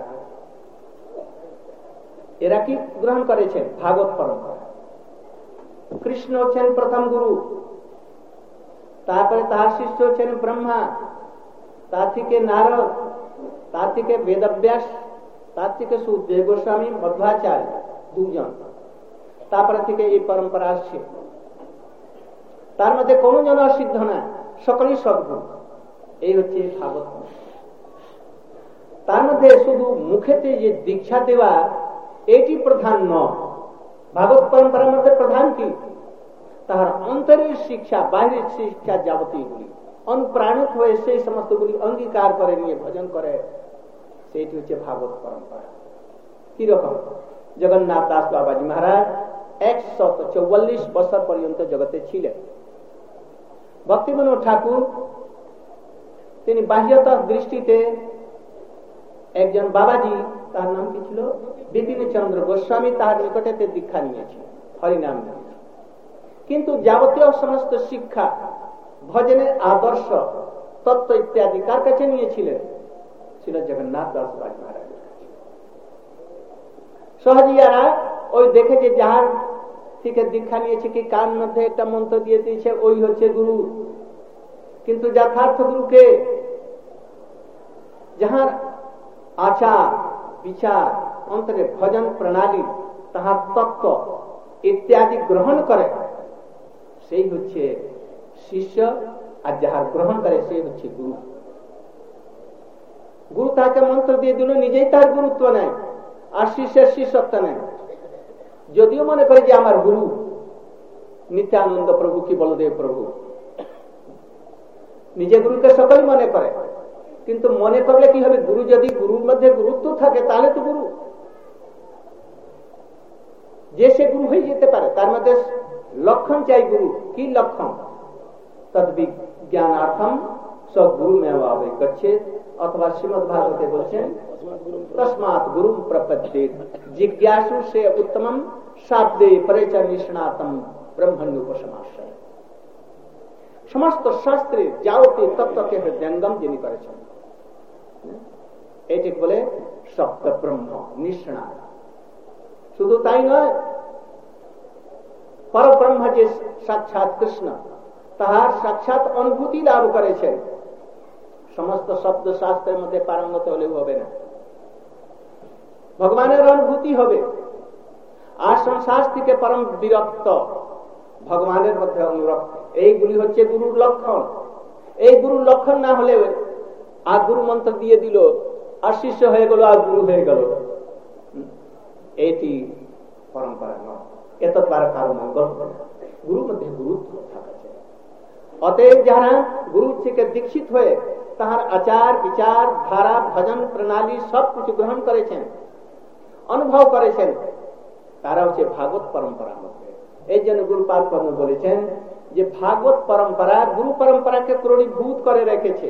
এরা কি গ্রহণ করেছেন? ভাগবত পরম্পরা। কৃষ্ণ হচ্ছেন প্রথম গুরু, তারপরে তাহার শিষ্য হচ্ছেন ব্রহ্মা, তার থেকে নারদ, তার থেকে বেদব্যাস, তার থেকে সুখদেব গোস্বামী, মধ্বাচার্য, দুজন, তারপরে থেকে এই পরম্পরা আসছে। তার মধ্যে কোন জন সিদ্ধ না, সকলেই সদ্গুণ। এই হচ্ছে ভাগবত। তার মধ্যে শুধু মুখেতে যে দীক্ষা দেওয়া এটি প্রধান নয়। ভাগবত পরম্পরার মধ্যে প্রধান কি? তাহার অন্তরের শিক্ষা, বাহিরের শিক্ষা, যাবতীয়গুলি অনুপ্রাণিত হয়ে সেই সমস্তগুলি অঙ্গীকার করে নিয়ে ভজন করে, সেইটি হচ্ছে ভাগবত পরম্পরা। কিরকম? জগন্নাথ দাস বাবাজি মহারাজ 144 বছর পর্যন্ত জগতে ছিলেন। ভক্তি বিনোদ ঠাকুর তিনি বাহ্যত দৃষ্টিতে একজন বাবাজি, তার নাম কি ছিল? বিপিন চন্দ্র গোস্বামী, তাহার নিকটেতে দীক্ষা নিয়েছিলেন, হরিনাম নিয়ে। কিন্তু যাবতীয় সমস্ত শিক্ষা, ভজনের আদর্শ, তত্ত্ব ইত্যাদি কার কাছে নিয়েছিলেন? ছিল জগন্নাথ দাস বাবাজি মহারাজের কাছে। সহজিয়ারা ওই দেখেছে যাহার থেকে দীক্ষা নিয়েছে কি কার মধ্যে একটা মন্ত্র দিয়ে দিয়েছে, ওই হচ্ছে গুরু। কিন্তু যথার্থ গুরুকে, যাহার আচার বিচার, অন্তরে ভজন প্রণালী, তাহার তত্ত্ব ইত্যাদি গ্রহণ করে, সেই হচ্ছে শিষ্য। আর যাহার গ্রহণ করে সেই হচ্ছে গুরু। গুরু তাকে মন্ত্র দিয়ে দিল, নিজেই তার গুরুত্ব নেয়, আর শিষ্যের শিষ্যত্ব নেয়। যদিও মনে করে যে আমার গুরু নিত্যানন্দ প্রভু কি বলদেব প্রভু, নিজে গুরুকে সকলেই মনে করে, কিন্তু মনে করলে কি হবে? গুরু যদি গুরুর মধ্যে গুরুত্ব থাকে তাহলে তো গুরু, যে সে গুরু হয়ে যেতে পারে। তার মধ্যে লক্ষণ চাই গুরু। কি লক্ষণ? তদ্বিজ্ঞানার্থম সগুরু মেওয়াবে গচ্ছে, অথবা শ্রীমদ্ ভাগবতে বলছেন তস্মাৎ গুরু প্রপদ্যেত জিজ্ঞাসু সে উত্তমম শাব্দে পরিচ নিষ্ণাতম ব্রহ্মণ্যোপসমাশ্রয়। সমস্ত শাস্ত্রের যাবতীয় তত্ত্বকে হৃদয়ঙ্গম যিনি করেছেন, এটি বলে সপ্ত ব্রহ্ম নিষ্ণাত। শুধু তাই নয়, পরব্রহ্ম যে সাক্ষাৎ কৃষ্ণ, তাহার সাক্ষাৎ অনুভূতি লাভ করেছেন। সমস্ত শব্দ শাস্ত্রের মধ্যে পারঙ্গত হলেও হবে না, ভগবানের অনুভূতি হবে। আর সংসার থেকে পরম বিরক্ত, ভগবানের মধ্যে অনুরক্ত, এইগুলি হচ্ছে গুরুর লক্ষণ। এই গুরুর লক্ষণ না হলে আর গুরু মন্ত্র দিয়ে দিল, আর শিষ্য হয়ে গেল, আর গুরু হয়ে গেল, এটি পরম্পরা নয়। এত কারো মঙ্গল হবে না। গুরুর মধ্যে গুরুত্ব থাকা চাই। অতএব যারা গুরু থেকে দীক্ষিত হয়ে তাহার আচার বিচার ধারা ভজন প্রণালী সবকিছু গ্রহণ করেছেন, অনুভব করেছেন তারা হচ্ছে ভাগবত পরম্পরার মধ্যে। এই জন্য গুরুপাদ পদ্ম বলেছেন যে ভাগবত পরম্পরা গুরু পরম্পরাকে ক্রোড়ীভূত করে রেখেছে।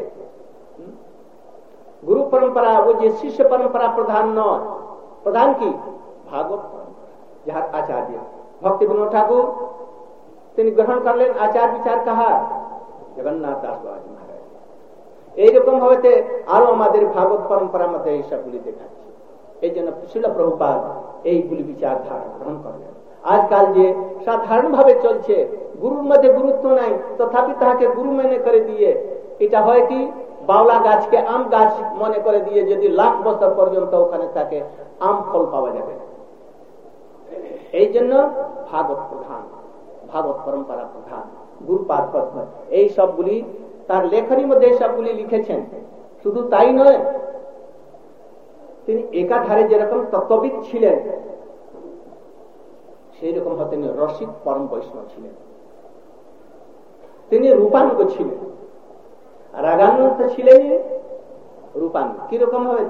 গুরু পরম্পরা ও যে শিষ্য পরম্পরা প্রধান নয়, প্রধান কি ভাগবত পরম্পরা, যাহার আচার্য ভক্তি বিনোদ ঠাকুর তিনি গ্রহণ করলেন আচার বিচার কাহার, জগন্নাথ দাস বাবাজি মহারাজ। এইরকম ভাবে আরো আমাদের ভাগবত পরম্পরার মধ্যে এইসবগুলি দেখাচ্ছে। এই জন্য শিল প্রভুপাদ এইগুলি বিচারধারা গ্রহণ করলেন। আজকাল যে সাধারণ ভাবে চলছে, গুরুর মধ্যে গুরুত্ব নাই তথাপি তাহাকে গুরু মেনে করে দিয়ে, এটা হয় কি বাউলা গাছকে আম গাছ মনে করে দিয়ে যদি লাখ বছর পর্যন্ত ওখানে থাকে আম ফল পাওয়া যাবে। এই জন্য ভাগবত প্রধান, ভাগবত পরম্পরা প্রধান। গুরুপাদ পদ্ম এই সবগুলি তার লেখনীর মধ্যে সবগুলি লিখেছেন। শুধু তাই নয়, তিনি একাধারে যেরকম তত্ত্ববিদ ছিলেন সেই রকম তিনি রসিক পরম বৈষ্ণব ছিলেন। তিনি রূপানুগ ছিলেন, রাগানুগ ছিলেন রূপানুগ। কিরকম ভাবে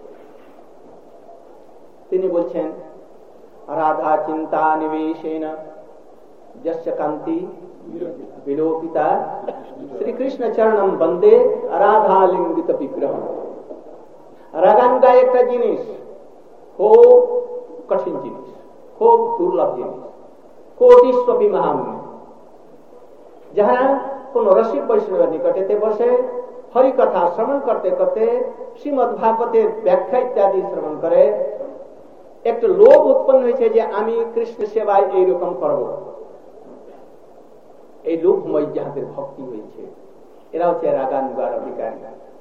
তিনি বলছেন রাধা চিন্তা নিবেশেন যস্য কান্তি বিলোপিতা শ্রীকৃষ্ণ চরণম বন্দে রাধা লিঙ্গিত বিগ্রহ। রাগানুগা একটা জিনিস, খুব কঠিন জিনিস, খুব দুর্লভ জিনিস, কোটিস্বপী মহামুনি। যারা কোন রসিক বৈষ্ণবের নিকটেতে বসে হরি কথা শ্রবণ করতে করতে শ্রীমদ্ ভাগবতের ব্যাখ্যা ইত্যাদি শ্রবণ করে একটু লোভ উৎপন্ন হয়েছে যে আমি কৃষ্ণ সেবায় এইরকম করব, এই লোভময় যাহাদের ভক্তি হয়েছে এরা হচ্ছে রাগানুগার অধিকারী।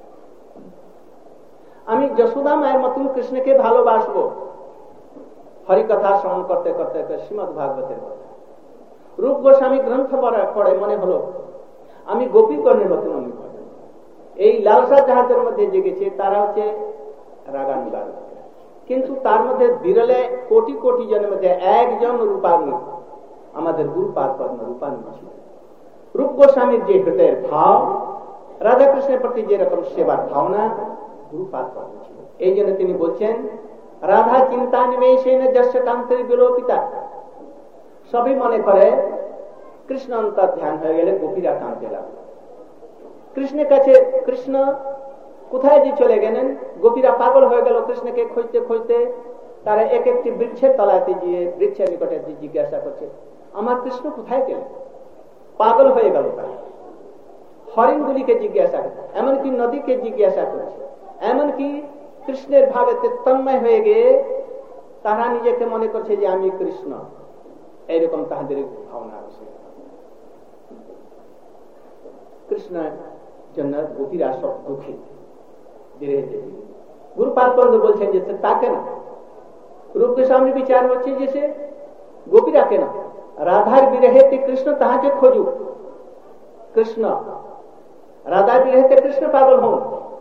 আমি যশোদা মায়ের মতন কৃষ্ণকে ভালোবাসবো, হরিকথা শ্রবণ করতে করতে শ্রীমদ্ ভাগবতের কথা। রূপ গোস্বামী গ্রন্থ পড়ে মনে হলো আমি গোপীগণের মতন আমি করব। এই লালসা যাহাদের মধ্যে জেগেছে তারা হচ্ছে রাগানুগার। কিন্তু তার মধ্যে বিরলে কোটি কোটি জনের মধ্যে একজন রূপানুগ, আমাদের গুরুপাদ পদ্ম রূপানুগ ছিল। রূপ গোস্বামীর যে হৃদয়ের ভাব, রাধাকৃষ্ণের প্রতি যেরকম সেবার ভাবনা, গুরুপাদ পদ্ম ছিল। এই জন্য তিনি বলছেন রাধা চিন্তা নিবেশেন যস্য কান্তি বিলোপিতা। সবই মনে করে কৃষ্ণ অন্তর ধ্যান হয়ে গেলে গোপীরা কাঁদতে লাগলো। কৃষ্ণের কাছে কৃষ্ণ কোথায় যে চলে গেলেন, গোপীরা পাগল হয়ে গেল কৃষ্ণকে খুঁজতে খুঁজতে। তারা এক একটি বৃক্ষের তলাতে গিয়ে বৃক্ষের নিকটে জিজ্ঞাসা করছে আমার কৃষ্ণ কোথায় গেলেন। পাগল হয়ে গেল তারা। হরিণগুলিকে জিজ্ঞাসা করছে, এমনকি নদীকে জিজ্ঞাসা করছে, এমনকি কৃষ্ণের ভাবে তন্ময় হয়ে গিয়ে তারা নিজেকে মনে করছে যে আমি কৃষ্ণ। এইরকম তাহাদের ভাবনা আছে। কৃষ্ণের জন্য গোপীরা সব দুঃখী। ধীরে ধীরে গুরুপাদ পদ্ম বলছেন যে তা কেন? রূপকে সামনে বিচার হচ্ছে যে সে গোপীরা কেন রাধার বিরহেতে কৃষ্ণ তাহাকে খোঁজুক। কৃষ্ণ রাধার বিরহেতে কৃষ্ণ পাগল হন।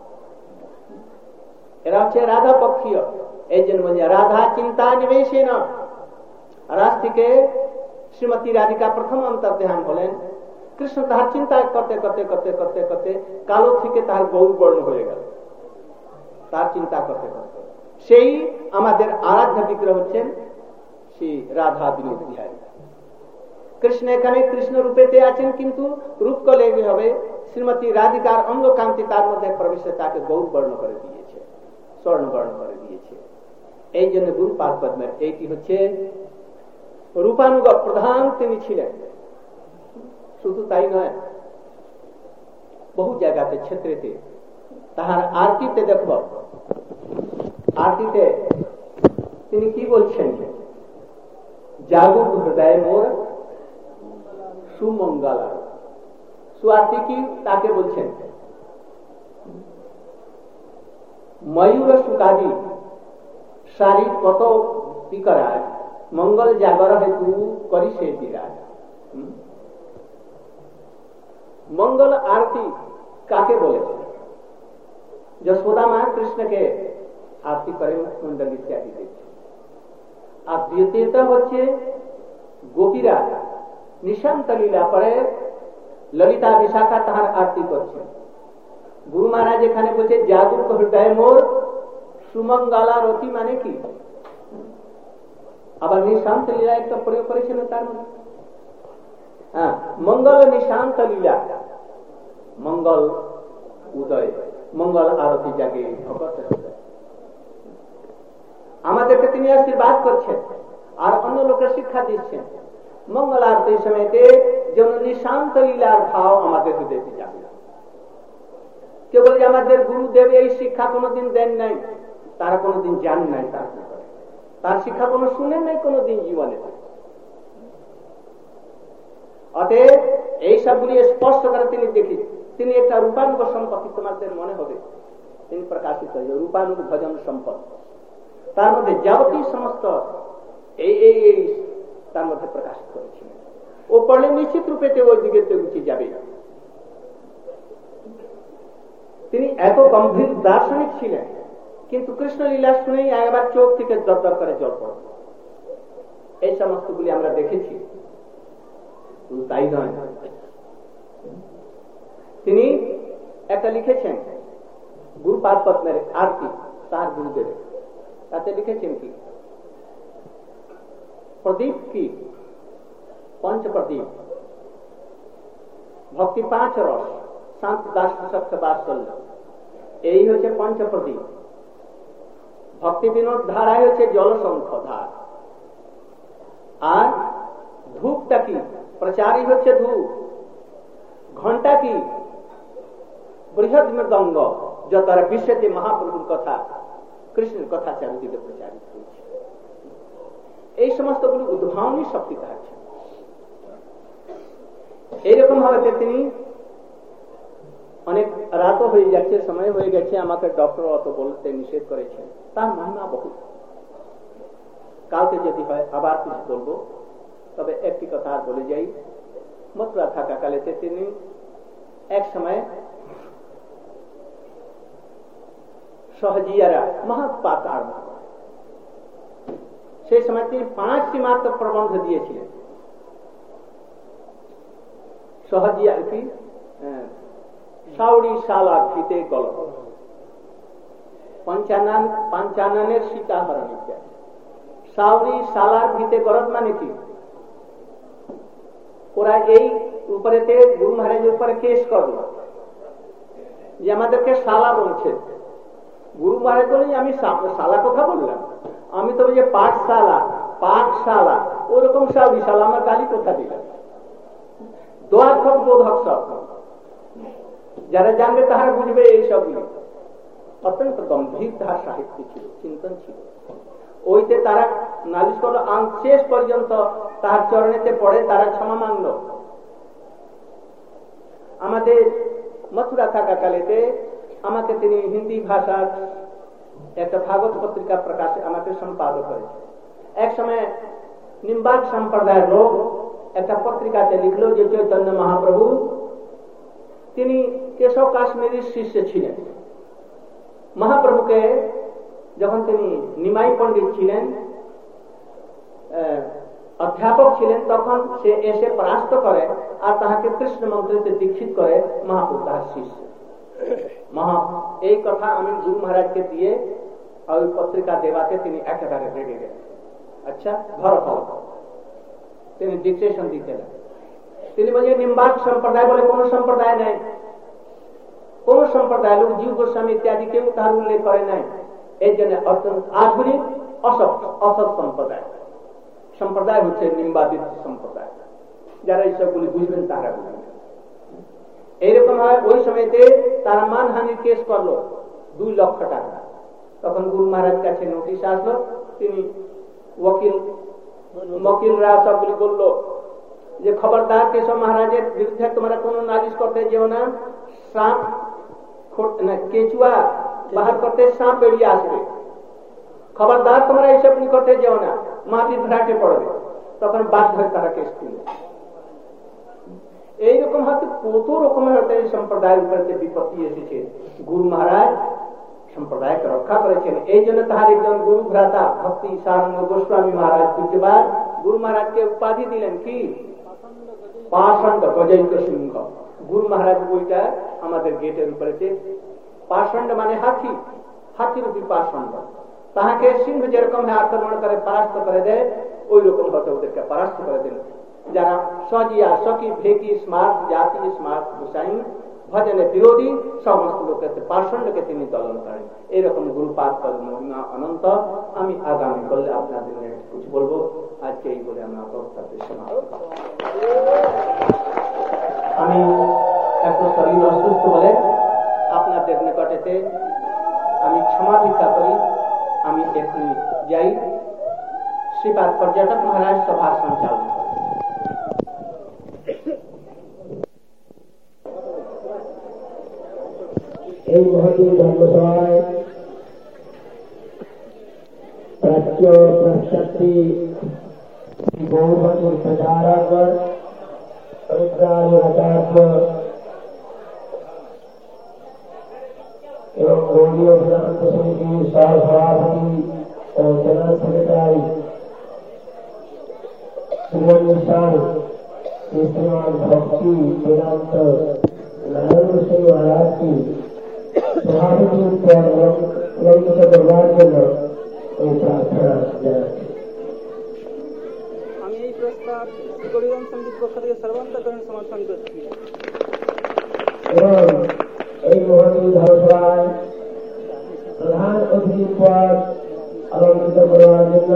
এরা হচ্ছে রাধা পক্ষীয়। এই জন্য বলছে রাধা চিন্তা নিবেশেন। রাজ থেকে শ্রীমতী রাধিকা প্রথম অন্তর্ধান হলেন। কৃষ্ণ তাহার চিন্তা করতে করতে করতে করতে করতে কালো থেকে তাহার গৌর বর্ণ হয়ে গেল। তার চিন্তা করতে করতে সেই আমাদের আরাধ্য বিগ্রহ হচ্ছেন শ্রী রাধা বিনোদ বিহারী। কৃষ্ণ এখানে কৃষ্ণ রূপেতে আছেন, কিন্তু রূপ কলে হবে শ্রীমতী রাধিকার অঙ্গ কান্তি তার মধ্যে প্রবেশে তাকে গৌর বর্ণ করে দিয়েছে, স্বর্ণ বর্ণ করে দিয়েছে। এই জন্য গুরুপাদ পদ্মের এইটি হচ্ছে রূপানুগ প্রধান তিনি ছিলেন। শুধু তাই নয়, বহু জায়গাতে ক্ষেত্রেতে তাহার আরতিতে দেখব, আরতিতে তিনি কি বলছেন, জাগুক হৃদয় মোর সুমঙ্গলা। সুআরতি কি তাকে বলছেন ময়ূর সুকাদি শারী কত বিকরাজ মঙ্গল জাগর হেতু করি সে বিরাজ। মঙ্গল আরতি কাকে বলেছে? যশোদা মা কৃষ্ণকে আরতি করে মুখমন্ডল ইত্যাদি দিচ্ছে। আর দ্বিতীয়টা হচ্ছে গোপীরা নিশান্ত লীলা পরে ললিতা বিশাখা তাহার আরতি করছে। গুরু মহারাজ এখানে বলছে জাগুক হৃদয় মোর সুমঙ্গলা রতি, মানে কি আবার নিশান্ত লীলা একটা প্রয়োগ করেছিলেন তার মধ্যে। হ্যাঁ, মঙ্গল নিশান্ত লীলা, মঙ্গল উদয়, মঙ্গল আরতি জাগে ভগত হৃদয়। আমাদেরকে তিনি আশীর্বাদ করছেন আর অন্য লোকের শিক্ষা দিচ্ছেন। মঙ্গল আরতির সময়তে যেন নিশান্ত লীলার ভাব আমাদের হৃদয়তে যাবে। কেবল যে আমাদের গুরুদেব এই শিক্ষা কোনোদিন দেন নাই, তারা কোনোদিন জান নাই, তার শিক্ষা কোনো শুনেন নাই কোনোদিন জীবনে। অতএব এই সবগুলি স্পষ্ট করে তিনি দেখি, তিনি একটা রূপানুগ সম্পত্তি তোমাদের মনে হবে তিনি প্রকাশিত রূপানুগ ভজন সম্পদ, তার মধ্যে যাবতীয় সমস্ত এই তার মধ্যে প্রকাশিত করেছিলেন। ও পড়লে নিশ্চিত রূপে ওই দিকে রুচি যাবে। তিনি এত গম্ভীর দার্শনিক ছিলেন, কিন্তু কৃষ্ণলীলা শুনেই একবার চোখ থেকে দরদর করে জল পড়ে। এই সমস্তগুলি আমরা দেখেছি। তাই নয়, তিনি একটা লিখেছেন গুরুপাদ পদ্মের আরতি তার গুরুদেব, তাতে লিখেছেন কি প্রদীপ কি পঞ্চপ্রদীপ, ভক্তি 5 রস, শান্ত দাস সত্য বাৎসল্য, এই হচ্ছে পঞ্চপ্রদীপ। ভক্তি বিনোদ ধারায় হচ্ছে জলসংখ ধার। আর ধূপটা কি প্রচারী হচ্ছে ধূপ, ঘন্টা কি বৃহৎ মৃদঙ্গ, যত বিশ্বতে মহাপ্রভুর কথা কৃষ্ণের কথা চারিদিকে প্রচারিত হয়েছে। এই সমস্তগুলি উদ্ভাবনী শক্তি থাকছে। এইরকম ভাবে তিনি অনেক রাতও হয়ে যাচ্ছে, সময় হয়ে গেছে, আমাকে ডক্টর অত বলতে নিষেধ করেছেন। তার মহিমা বহু, কালকে যদি হয় আবার কিছু বলবো। তবে একটি কথা আর বলে যাই, মথুরা থাকাকালেতে তিনি এক সময় সহজিয়ারা মহাপাত আরম্ভ করেন। সেই সময় তিনি 5টি মাত্র প্রবন্ধ দিয়েছিলেন। সহজিয়া কি সাউরি শালা ফিতে গল, পঞ্চাননের সীতাহরণ ইত্যাদি। সাউরি শালার ভিতে গরদ মানে কি, ওরা এই উপরেতে গুরু মহারাজের উপরে কেস করল যে আমাদেরকে শালা বলছে। গুরু মহারাজ বলে আমি শালা কথা বললাম, আমি তো যে পাঠশালা ওরকম সাউরি শালা, আমার গালি কোথা দিলাম। দোয়ার্থক বোধক শব্দ, যারা জানবে তাহারা বুঝবে। এই সবগুলি অত্যন্ত গম্ভীর তাহার সাহিত্য ছিল, চিন্তন ছিল। ওইতে তারা নালিশ করলো, শেষ পর্যন্ত তাহার চরণেতে পড়ে তারা ক্ষমা মানল। আমাদের মথুরা থাকাকালেতে আমাকে তিনি হিন্দি ভাষার একটা ভাগবত পত্রিকা প্রকাশে আমাকে সম্পাদক করেছে। এক সময় নিম্বাক সম্প্রদায়ের লোক একটা পত্রিকাতে লিখলো যে চৈতন্য মহাপ্রভু তিনি কেশব কাশ্মীরের শিষ্য ছিলেন। মহাপ্রভুকে যখন তিনি নিমাই পণ্ডিত ছিলেন, অধ্যাপক ছিলেন, তখন সে এসে পরাস্ত করে আর তাহাকে কৃষ্ণ মন্ত্রিতে দীক্ষিত করে মহাপ্রভু তাহার শিষ্য। এই কথা আমি গুরু মহারাজকে দিয়ে ওই পত্রিকা দেওয়াতে তিনি একেবারে রেগে গেলেন। আচ্ছা ধরো তিনি ডিকটেশন দিতেন। তিনি বলছেন নিম্বাক সম্প্রদায় বলে কোন সম্প্রদায় নাই, কোন সম্প্রদায় লোক জীব গোস্বামী ইত্যাদি কেউ তার উল্লেখ করে নাই। এই জন্য আধুনিক অসৎ সম্প্রদায় হচ্ছে নিম্বাদিত সম্প্রদায়। যারা এইসবগুলি বুঝবেন তারা বুঝবেন। এইরকম হয় ওই সময়তে তারা মানহানির কেস করলো 2 লক্ষ টাকা। তখন গুরু মহারাজ কাছে নোটিশ আসলো, তিনি মকিলরা সবগুলি বললো যে খবরদার কেশব মহারাজের বিরুদ্ধে তোমরা কোনো নালিশ করতে যেও না, সাপ কেঁচুয়া বাহার করতে সাপ বেরিয়ে আসবে, খবরদার তোমরা এইসব করতে যেও না, মাটির ভ্রাটে পড়বে। তখন বাধ্য হয়ে তারা কেস তুলল। এইরকম হয়তো কত রকমের হয়তো এই সম্প্রদায়ের উপরে বিপত্তি এসেছে। গুরু মহারাজ সম্প্রদায়কে রক্ষা করেছেন। এই জন্য তাহার একজন গুরু ভ্রাতা ভক্তি সারঙ্গ গোস্বামী মহারাজ পূজ্যপাদ গুরু মহারাজকে উপাধি দিলেন কি পাষণ্ড গজৈক সিংহ। গুরু মহারাজ বইটা আমাদের গেটের উপরে, পাষণ্ড মানে হাতিরূপী পাষণ্ড। তাহাকে সিংহ যেরকম আক্রমণ করে পরাস্ত করে দেয় ওই রকম হতে ওদেরকে পরাস্ত করে দিন। যারা সজিয়া সখী ভেকি স্মার্ট জাতি স্মার্ট হুসাইন ভজনে বিরোধী সমস্ত লোকের পার্শ্বকে তিনি দলন করেন। এইরকম গুরুপাদ পদ মহিমা অনন্ত। আমি আগামী করলে আপনাদের কিছু বলবো, আজকে এই বলে আমি অবস্থাতে সমাপ্ত। আমি একটু শরীর অসুস্থ বলে আপনাদের নিকটেতে আমি ক্ষমা ভিক্ষা করি। আমি এখনই যাই। শ্রীপাদ পর্যটক মহারাজ সভা সঞ্চালন করেন। এই মহতী ধর্মসভায় প্রাচ্য পাশ্চাত্যী গৌরবতীর প্রচারক রুদ্রাচার্য এবং গৌরীয় বেদান্ত সমিতির সহসভাপতি ও জেনারেল সেক্রেটারি শ্রীমান श्रीमान भक्ति वेदांत नारायण सिंह महाराज की सभापति ललित दरबार के प्रार्थना আমি এই প্রস্তাব গৌরীরাম সঙ্গীত পক্ষ থেকে সর্বান্তকরণ সমর্থন করছি এবং এই মহতী ধর্মসভায় প্রধান অতিথি পদ অলঙ্কৃত করার জন্য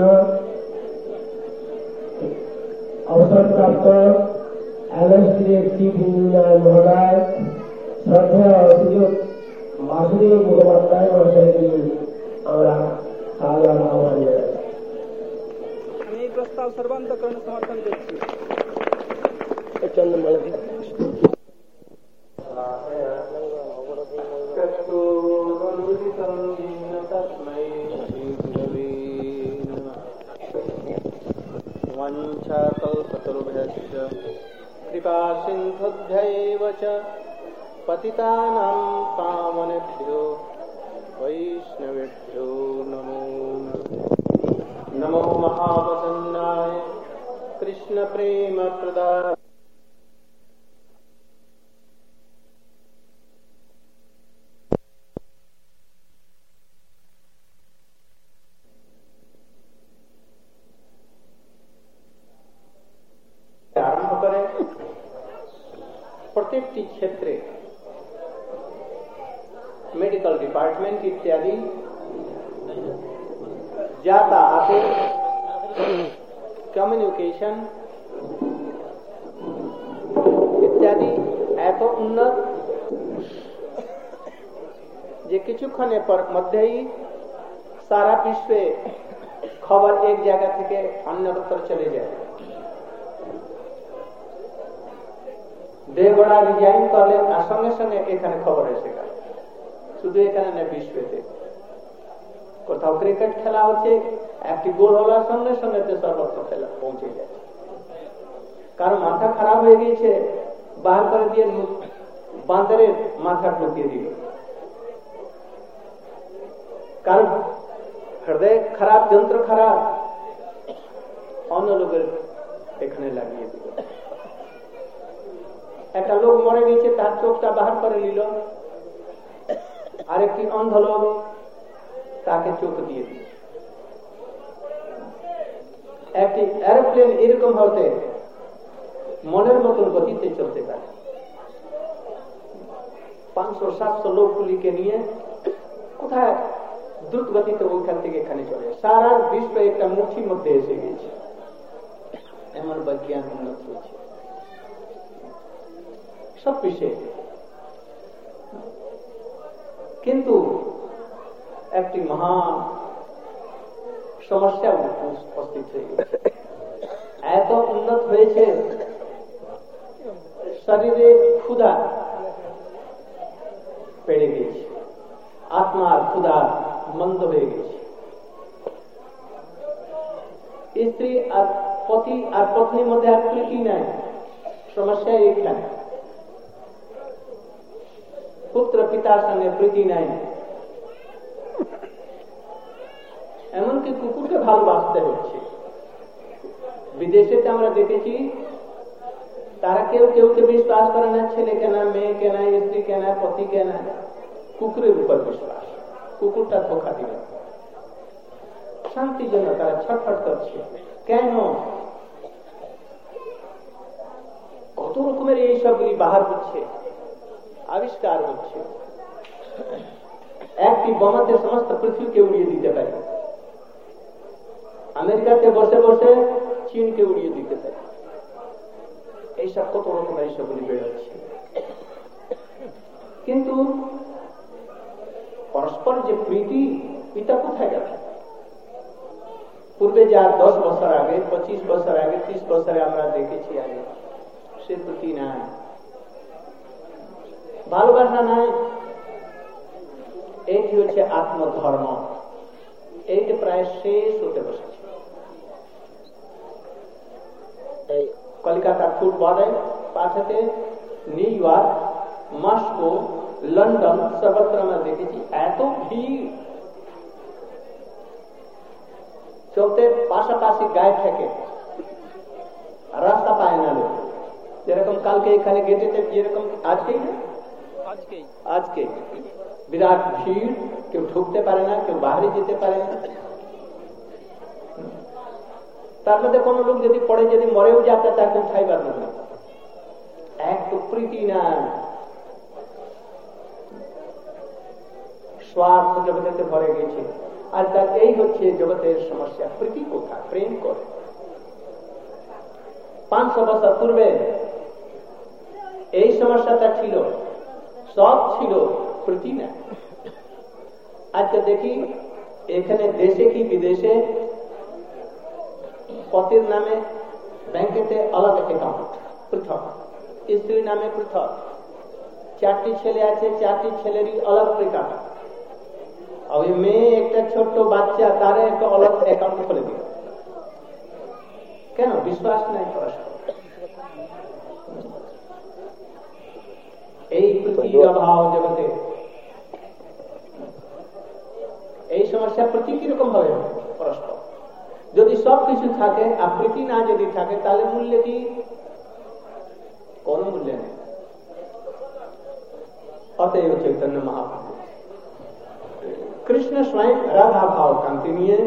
অবসরপ্রাপ্ত এলএসডির চিফ ইঞ্জিনিয়ার মহোদয় শ্রদ্ধেয় সুযোগ বাসুদেব মুখোপাধ্যায় মহাশয়কে আমরা সাদর আহ্বান জানাই। আমি এই প্রস্তাব সর্বান্তকরণ সমর্থন করছি। वंशाकल्पतरुभ्यश्च कृपा सिन्धुभ्यैव च पतितानां पावनेभ्यो वैष्णवेभ्यो नमो नमो महावदन्नाय कृष्ण प्रेम प्रदाय প্রত্যেকটি ক্ষেত্রে মেডিকেল ডিপার্টমেন্ট ইত্যাদি যাতায়াতে কমিউনিকেশন ইত্যাদি এত উন্নত যে কিছুক্ষণের মধ্যেই সারা বিশ্বে খবর এক জায়গা থেকে অন্যত্র চলে যায়। দেহগড়া ডিজাইন করলেন আর সঙ্গে সঙ্গে এখানে খবর এসে গেল। শুধু এখানে না, বিশ্বতে কোথাও ক্রিকেট খেলা হচ্ছে, একটি গোল হওয়ার সঙ্গে সঙ্গে সর্বত্র খেলা পৌঁছে যাচ্ছে। কারণ মাথা খারাপ হয়ে গিয়েছে, বার করে দিয়ে বাঁদরের মাথা ঢুকিয়ে দিল। কারণ হৃদয় খারাপ, যন্ত্র খারাপ, অন্য লোকের এখানে লাগিয়ে দিল। একটা লোক মরে গেছে, তার চোখটা বাহার করে নিল, আরেকটি অন্ধ লোক তাকে চোখ দিয়ে দিল। একটি এরোপ্লেন এরকম হতে মনের মতন গতিতে চলতে পারে। 500-700 লোকগুলিকে নিয়ে কোথায় দ্রুত গতিতে ওইখান থেকে এখানে চলে, সারা বিশ্ব একটা মুঠির মধ্যে এসে গেছে। এমন বিজ্ঞান উন্নত হয়েছে সব বিষয়ে। কিন্তু একটি মহা সমস্যা উপস্থিত হয়ে গেছে। এত উন্নত হয়েছে, শরীরে ক্ষুধা বেড়ে গেছে, আত্মার ক্ষুধা মন্দ হয়ে গেছে। স্ত্রী আর পতি আর পত্নীর মধ্যে আর প্রীতি নাই, সমস্যা এইখানে। পুত্র পিতার সঙ্গে প্রীতি নাই, এমনকি কুকুরকে ভালোবাসতে হচ্ছে। বিদেশেতে আমরা দেখেছি, তারা কেউ কেউকে বিশ্বাস করে না, ছেলে কেনা, মেয়ে কেনা, স্ত্রী কেনা, পতি কেনা, কুকুরের উপর বিশ্বাস। কুকুরটা ধোকা দিবে। শান্তির জন্য তারা ছটফট করছে। কেন? কত রকমের এই সবগুলি বাহার হচ্ছে, আবিষ্কার হচ্ছে। একটি বোমাতে সমস্ত পৃথিবীকে উড়িয়ে দিতে পারে, আমেরিকাতে বসে বসে চীনকে উড়িয়ে দিতে পারে। এইসব কত রকমের এইসবগুলি বেরোচ্ছে। কিন্তু পরস্পর যে প্রীতি, এটা কোথায় গেল? পূর্বে যা 10 বছর আগে, 25 বছর আগে, 30 বছরে আমরা দেখেছি, আগে সে প্রীতি নাই, ভালোবাসা নাই। এইটি হচ্ছে আত্মধর্ম, এইটি প্রায় শেষ হতে বসেছে। এই কলকাতা ফুটবলে পাঠাতে, নিউ ইয়র্ক, মস্কো, লন্ডন, সর্বত্র আমরা দেখেছি এত ভিড়। চলতে পাশাপাশি গায়ে থেকে রাস্তা পায় না লোক। যেরকম কালকে এখানে গেটেতে, যেরকম আজকে বিরাট ভিড়, কেউ ঢুকতে পারে না, কেউ বাইরে যেতে পারে না। তার মধ্যে কোন লোক যদি পড়ে, যদি মরেও যাতে তাকে উঠাইবার না, এক তো প্রীতি না, স্বার্থ জগতে ভরে গেছে। আর তার এই হচ্ছে জগতের সমস্যা। প্রীতি কোথায়? প্রেম করে। 500 বছর পূর্বে এই সমস্যাটা ছিল, সব ছিল, প্রীতি না। আজকে দেখি এখানে দেশে কি বিদেশে পতির নামে ব্যাংকেতে আলাদা অ্যাকাউন্ট পৃথক, স্ত্রীর নামে পৃথক, 4টি ছেলে আছে, 4টি ছেলেরই আলাদা অ্যাকাউন্ট। ওই মেয়ে একটা ছোট্ট বাচ্চা, তার একটা আলাদা অ্যাকাউন্ট খুলে দিল। কেন? বিশ্বাস নাই পরস্পর। এই প্রীতির অভাব জগতে। এই সমস্যা প্রতি কিরকম ভাবে পরস্পর? যদি সবকিছু থাকে আর প্রীতি না যদি থাকে, তাহলে মূল্য কি? কোন মূল্য নেই। অতএব চৈতন্য মহাপ্রভু কৃষ্ণ স্বয়ং রাধা ভাব কান্তি নিয়ে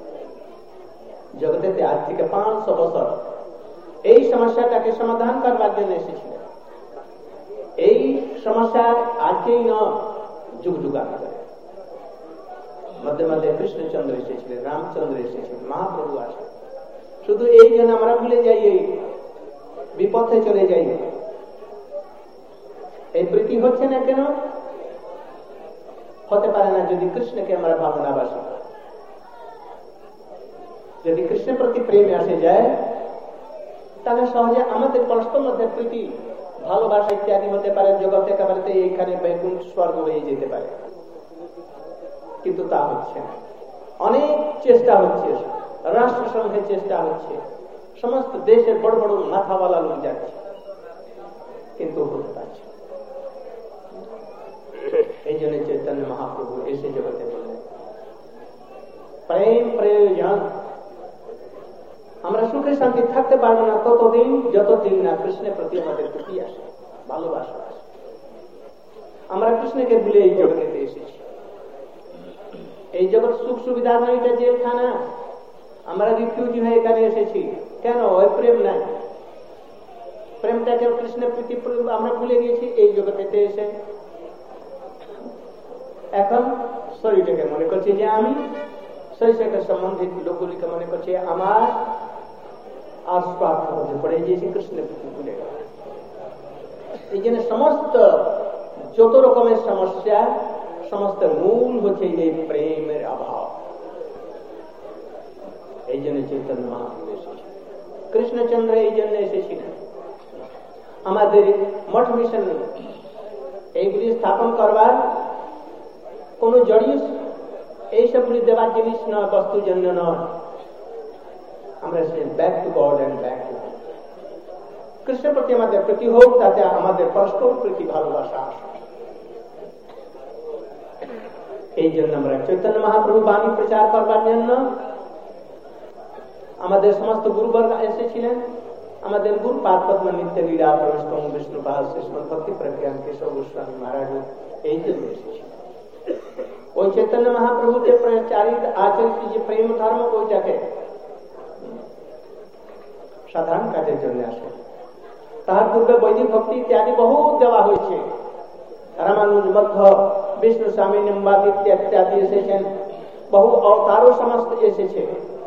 জগতে আজ থেকে 500 বছর এই সমস্যাটাকে সমাধান করবার জন্য এসেছিলেন। এই সমস্যা আজকেই ন, যুগ যুগান্তরে মধ্যে মধ্যে কৃষ্ণচন্দ্র এসেছিলেন, রামচন্দ্র এসেছিলেন, মহাপ্রভু আসেন। শুধু এই জন্য আমরা ভুলে যাই, এই বিপথে চলে যাই। এই প্রীতি হচ্ছে না কেন? হতে পারে না যদি কৃষ্ণকে আমরা ভালো না বাসি। যদি কৃষ্ণের প্রতি প্রেমে আসে যায়, তাহলে সহজে আমাদের পরস্পর মধ্যে প্রীতি, ভালোবাসা ইত্যাদি হতে পারে। জগৎ একেবারে এইখানে বৈকুণ্ঠ স্বর্গ হয়ে যেতে পারে, কিন্তু তা হচ্ছে না। অনেক চেষ্টা হচ্ছে, রাষ্ট্রসংঘের চেষ্টা হচ্ছে, সমস্ত দেশের বড় বড় মাথাওয়ালা লোক যাচ্ছে, কিন্তু হতে পারছে। এই জন্য চৈতন্য মহাপ্রভু এসে জগতে বললেন প্রেম প্রয়োজন। আমরা সুখে শান্তি থাকতে পারবো না ততদিন যতদিন না কৃষ্ণের প্রতি আমাদের প্রতি আসে, ভালোবাসা আসে। আমরা কৃষ্ণকে ভুলে এই জগতে এসেছি। এই জগৎ সুখ সুবিধা নয়, এটা জেলখানা। আমরা রিফিউজি হয়ে এখানে এসেছি। কেন? ওই প্রেম নাই। প্রেমটাকে কৃষ্ণের প্রতি আমরা ভুলে গিয়েছি এই জগতে এসে। এখন শরীরটাকে মনে করছি যে আমি, শরীরটাকে সম্বন্ধিত লোকগুলিকে মনে করছি আমার, আর স্বার্থ মধ্যে পড়ে গিয়েছি, কৃষ্ণের প্রতি ভুলে গেল। এই জন্য সমস্ত যত রকমের সমস্যা, সমস্ত মূল হচ্ছে এই প্রেমের অভাব। এই জন্য চৈতন্য মহাপ্রভু এসেছে, কৃষ্ণচন্দ্র এই জন্য এসেছিলেন। আমাদের মঠ মিশন এইগুলি স্থাপন করবার কোন জড়িয়ে এইসবগুলি দেবার জিনিস নয়, বস্তুর জন্য নয়। আমরা back to God and back to কৃষ্ণের প্রতি আমাদের প্রতি হোক, তাতে আমাদের পরস্পর প্রতি ভালোবাসা আসে। এই জন্য আমরা চৈতন্য মহাপ্রভু বাণী প্রচার করবার জন্য আমাদের সমস্ত গুরুবর্গ এসেছিলেন। আমাদের গুরু পাদ পদ্ম নিত্য লীলা প্রবেশতম বিষ্ণুপাল শ্রীষ্মদ ভক্তি প্রজ্ঞান কেশব গোস্বামী মহারাজ এই জন্য এসেছিলেন। ওই চৈতন্য মহাপ্রভুকে প্রচারিত আচরিত যে প্রেম ধর্ম ওইটাকে সাধারণ কাজের জন্য আসে। তার পূর্বে বৈদিক ভক্তি ইত্যাদি বহু দেওয়া হয়েছে। রামানুজ মধ্য বিষ্ণু স্বামী নিম্বাদ ইত্যাদি এসেছেন, বহু অবতারও সমস্ত এসেছে,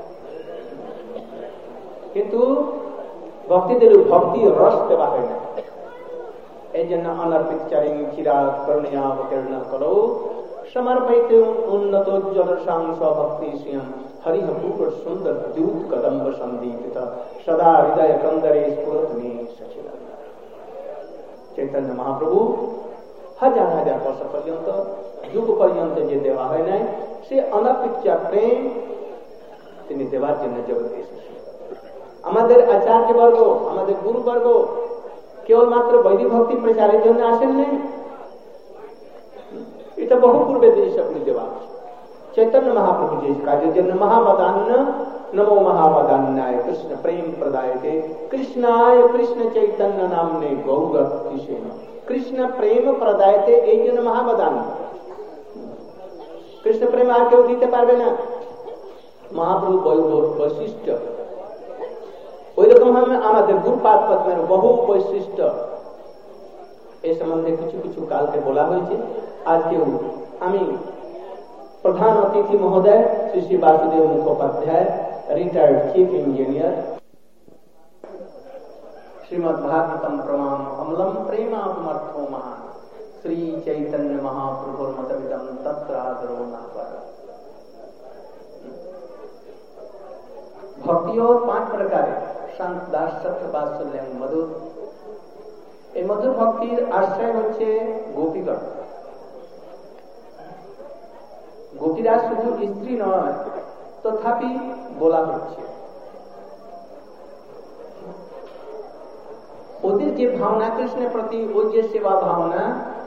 কিন্তু ভক্তিদের ভক্তি রস দেওয়া হয় না। এই জন্য অনর্পিত চারিং চিরাগ করুণিয়া অবতীর্ণ করো সমর্পিত উন্নত জলসাংশ ভক্তি শ্রিয়ম হরিহ পুর সুন্দর দ্যুত কদম্ব সন্দীপিত সদা হৃদয় কন্দরে স্ফুরত মে সচিদানন্দ। চৈতন্য মহাপ্রভু হাজার হাজার বর্ষ পর্যন্ত, যুগ পর্যন্ত যে দেওয়া হয় নাই, সে অনর্পিত প্রেম তিনি দেওয়ার জন্য জগতে এসেছেন। আমাদের আচার্যবর্গ, আমাদের গুরুবর্গ কেবলমাত্র বৈদিক ভক্তি প্রচারের জন্য আসেন নাই, এটা বহু পূর্বে সকলে দেওয়া আছে। চৈতন্য মহাপ্রভু যে কাজের জন্য মহাবদান্য নমো মহাবদান্যায় কৃষ্ণ প্রেম প্রদায়তে কৃষ্ণায় কৃষ্ণ চৈতন্য নামনে গৌর কিসেন কৃষ্ণ প্রেম প্রদায়তে, এই জন্য মহাবদান্য। কৃষ্ণ প্রেম আর কেউ দিতে পারবে না। মহাপ্রভু বৈশিষ্ট্য ওই রকম আমাদের গুরুপাদ পদ্মের বহু বৈশিষ্ট্য এই সম্বন্ধে কিছু কিছু কালকে বলা হয়েছে। আজকেও আমি প্রধান অতিথি মহোদয় Shri Shri Basudeb Mukhopadhyay, retired chief engineer, Shrimad Bhagavatam প্রমাণ অমলম প্রেমাপমর্থো মহান শ্রী চৈতন্য মহাপ্রভুর মতবিদম তত্র আদরো নাপর। ভক্তিও 5 প্রকারে শান্ত দাস সত্য বাৎসল্য মধুর। এই মধুর ভক্তির আশ্রয় হচ্ছে গোপীগণ। গোপীরা শুধু স্ত্রী নয়, তথাপি বলা হচ্ছে ওদের যে ভাবনা কৃষ্ণের প্রতি, ওই যে সেবা ভাবনা,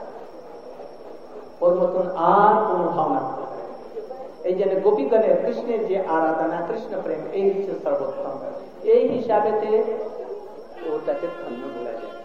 ওর মতন আর কোন ভাবনা। এই জন্য গোপীগণের কৃষ্ণের যে আরাধনা, কৃষ্ণ প্রেম, এই হচ্ছে সর্বোত্তম। এই হিসাবেতে ওটাকে ধন্য বলা যায়।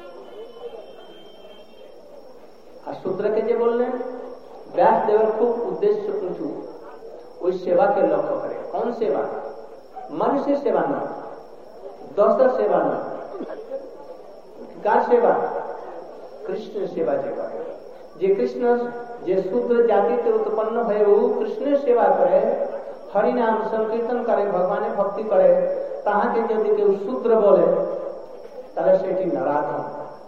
আর শূদ্রকে যে বললেন, ব্যাসদেবের খুব উদ্দেশ্য উঁচু, ওই সেবাকে লক্ষ্য করে। কোন সেবা? মানুষের সেবা নয়, দশের সেবা নয়। কার সেবা? কৃষ্ণের সেবা যে করে, যে কৃষ্ণ যে শূদ্র জাতিতে উৎপন্ন হয়ে কৃষ্ণের সেবা করে, হরিনাম সংকীর্তন করে, ভগবানের ভক্তি করে, তাহাকে যদি কেউ শূদ্র বলে তাহলে সেটি নরাধম,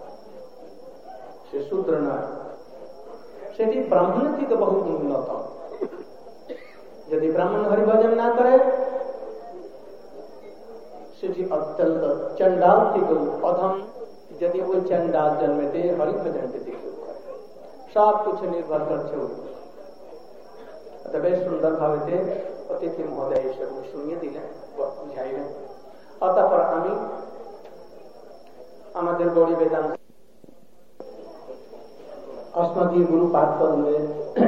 সে শূদ্র নয়, সেটি ব্রাহ্মণের থেকে বহু উন্নত। যদি ব্রাহ্মণ হরিভজন না করে সেটি অত্যন্ত চণ্ডাল থেকে অধম। যদি ওই চণ্ডাল জন্মেতে হরিভজন যদি কেউ করে, সব কিছু নির্ভর করছে। বেশ সুন্দর ভাবে অতিথি মহোদয় এসব শুনিয়ে দিলেন, বুঝাইলেন। অতঃপর আমি আমাদের গৌড়ী বেদান্ত अस्मदीय गुरुपाद पद्मेर